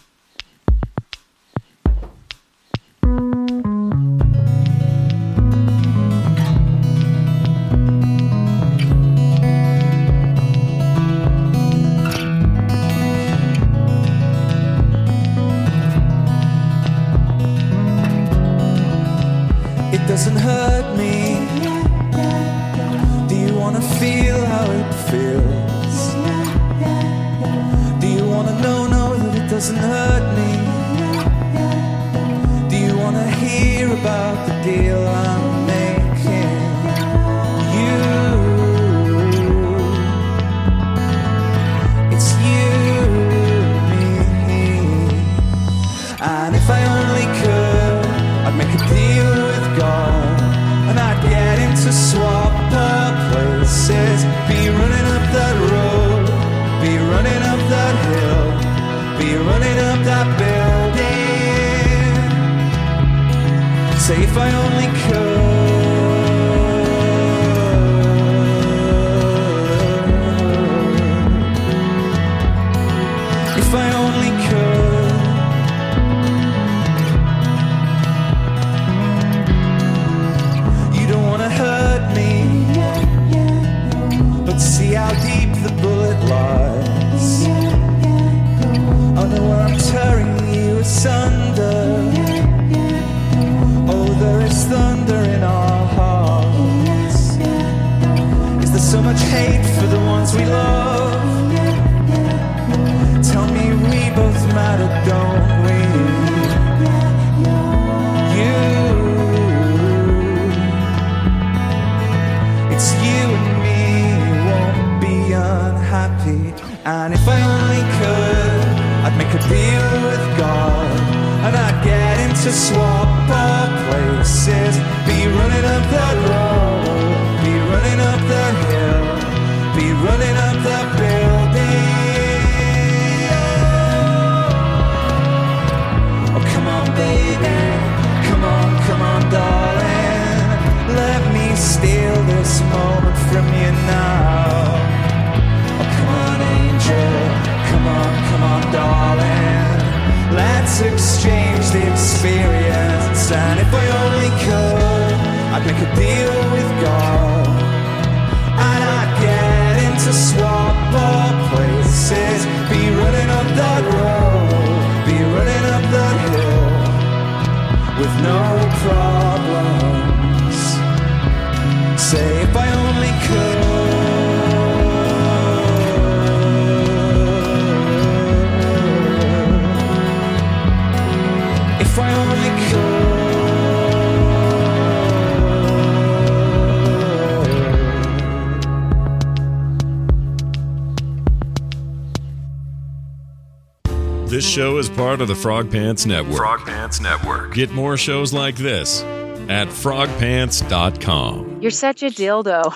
J: It doesn't hurt me. Do you want to feel how it feels? Do you want to know that it doesn't hurt me? Do you want to hear about the deal I'm making? It's you, me. And if I only could, I'd make a deal with God, and I'd get him to swap our places. Be running up that road, be running up that hill, be running up that building. Say if I only could, if I only could. Hurt me, but see how deep the bullet lies. I know where I'm tearing you asunder. Oh, there is thunder in our hearts. Is there so much hate for the ones we love? Tell me we both matter, don't we? It's you and me, won't be unhappy. And if I only could, I'd make a deal with God, and I'd get him to swap our places. Be running up that road, be running up that hill, be running up that building. Oh, come on, baby, come on, darling. Let me steal this moment from you now. Oh, come on, angel, come on, darling. Let's exchange the experience. And if I only could, I'd make a deal with God, and I'd get him to swap our places. Be running up that road, be running up that hill with no problems. Say if I only could. If I only could.
D: This show is part of the Frog Pants Network.
H: Frog Pants Network.
D: Get more shows like this at frogpants.com.
O: You're such a dildo.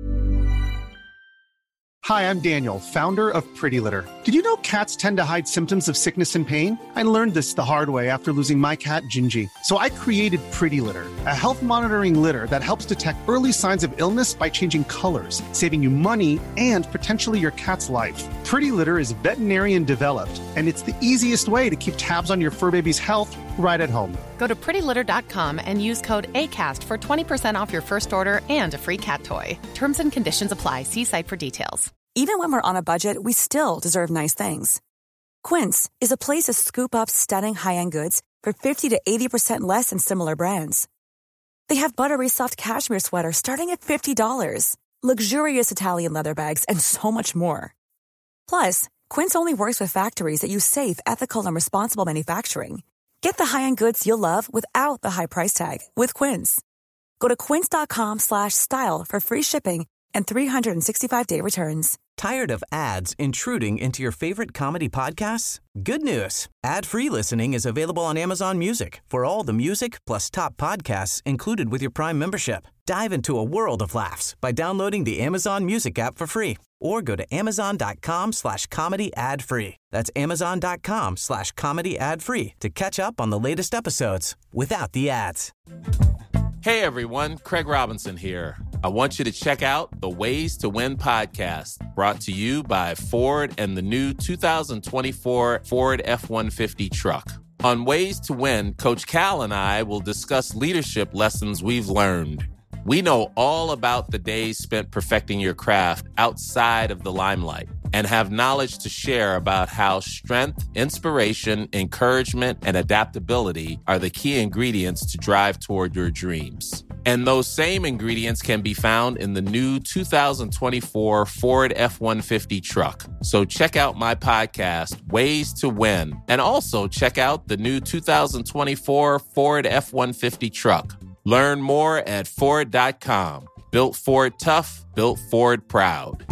Q: Hi, I'm Daniel, founder of Pretty Litter. Did you know cats tend to hide symptoms of sickness and pain? I learned this the hard way after losing my cat, Gingy. So I created Pretty Litter, a health monitoring litter that helps detect early signs of illness by changing colors, saving you money and potentially your cat's life. Pretty Litter is veterinarian developed, and it's the easiest way to keep tabs on your fur baby's health right at home.
R: Go to prettylitter.com and use code ACAST for 20% off your first order and a free cat toy. Terms and conditions apply. See site for details.
S: Even when we're on a budget, we still deserve nice things. Quince is a place to scoop up stunning high-end goods for 50 to 80% less than similar brands. They have buttery soft cashmere sweaters starting at $50, luxurious Italian leather bags, and so much more. Plus, Quince only works with factories that use safe, ethical, and responsible manufacturing. Get the high-end goods you'll love without the high price tag with Quince. Go to quince.com/style for free shipping and 365-day returns.
A: Tired of ads intruding into your favorite comedy podcasts? Good news. Ad-free listening is available on Amazon Music for all the music plus top podcasts included with your Prime membership. Dive into a world of laughs by downloading the Amazon Music app for free or go to amazon.com/comedy ad-free. That's amazon.com/comedy ad-free to catch up on the latest episodes without the ads.
T: Hey everyone, Craig Robinson here. I want you to check out the Ways to Win podcast, brought to you by Ford and the new 2024 Ford F-150 truck. On Ways to Win, Coach Cal and I will discuss leadership lessons we've learned. We know all about the days spent perfecting your craft outside of the limelight and have knowledge to share about how strength, inspiration, encouragement, and adaptability are the key ingredients to drive toward your dreams. And those same ingredients can be found in the new 2024 Ford F-150 truck. So check out my podcast, Ways to Win, and also check out the new 2024 Ford F-150 truck. Learn more at Ford.com. Built Ford tough, built Ford proud.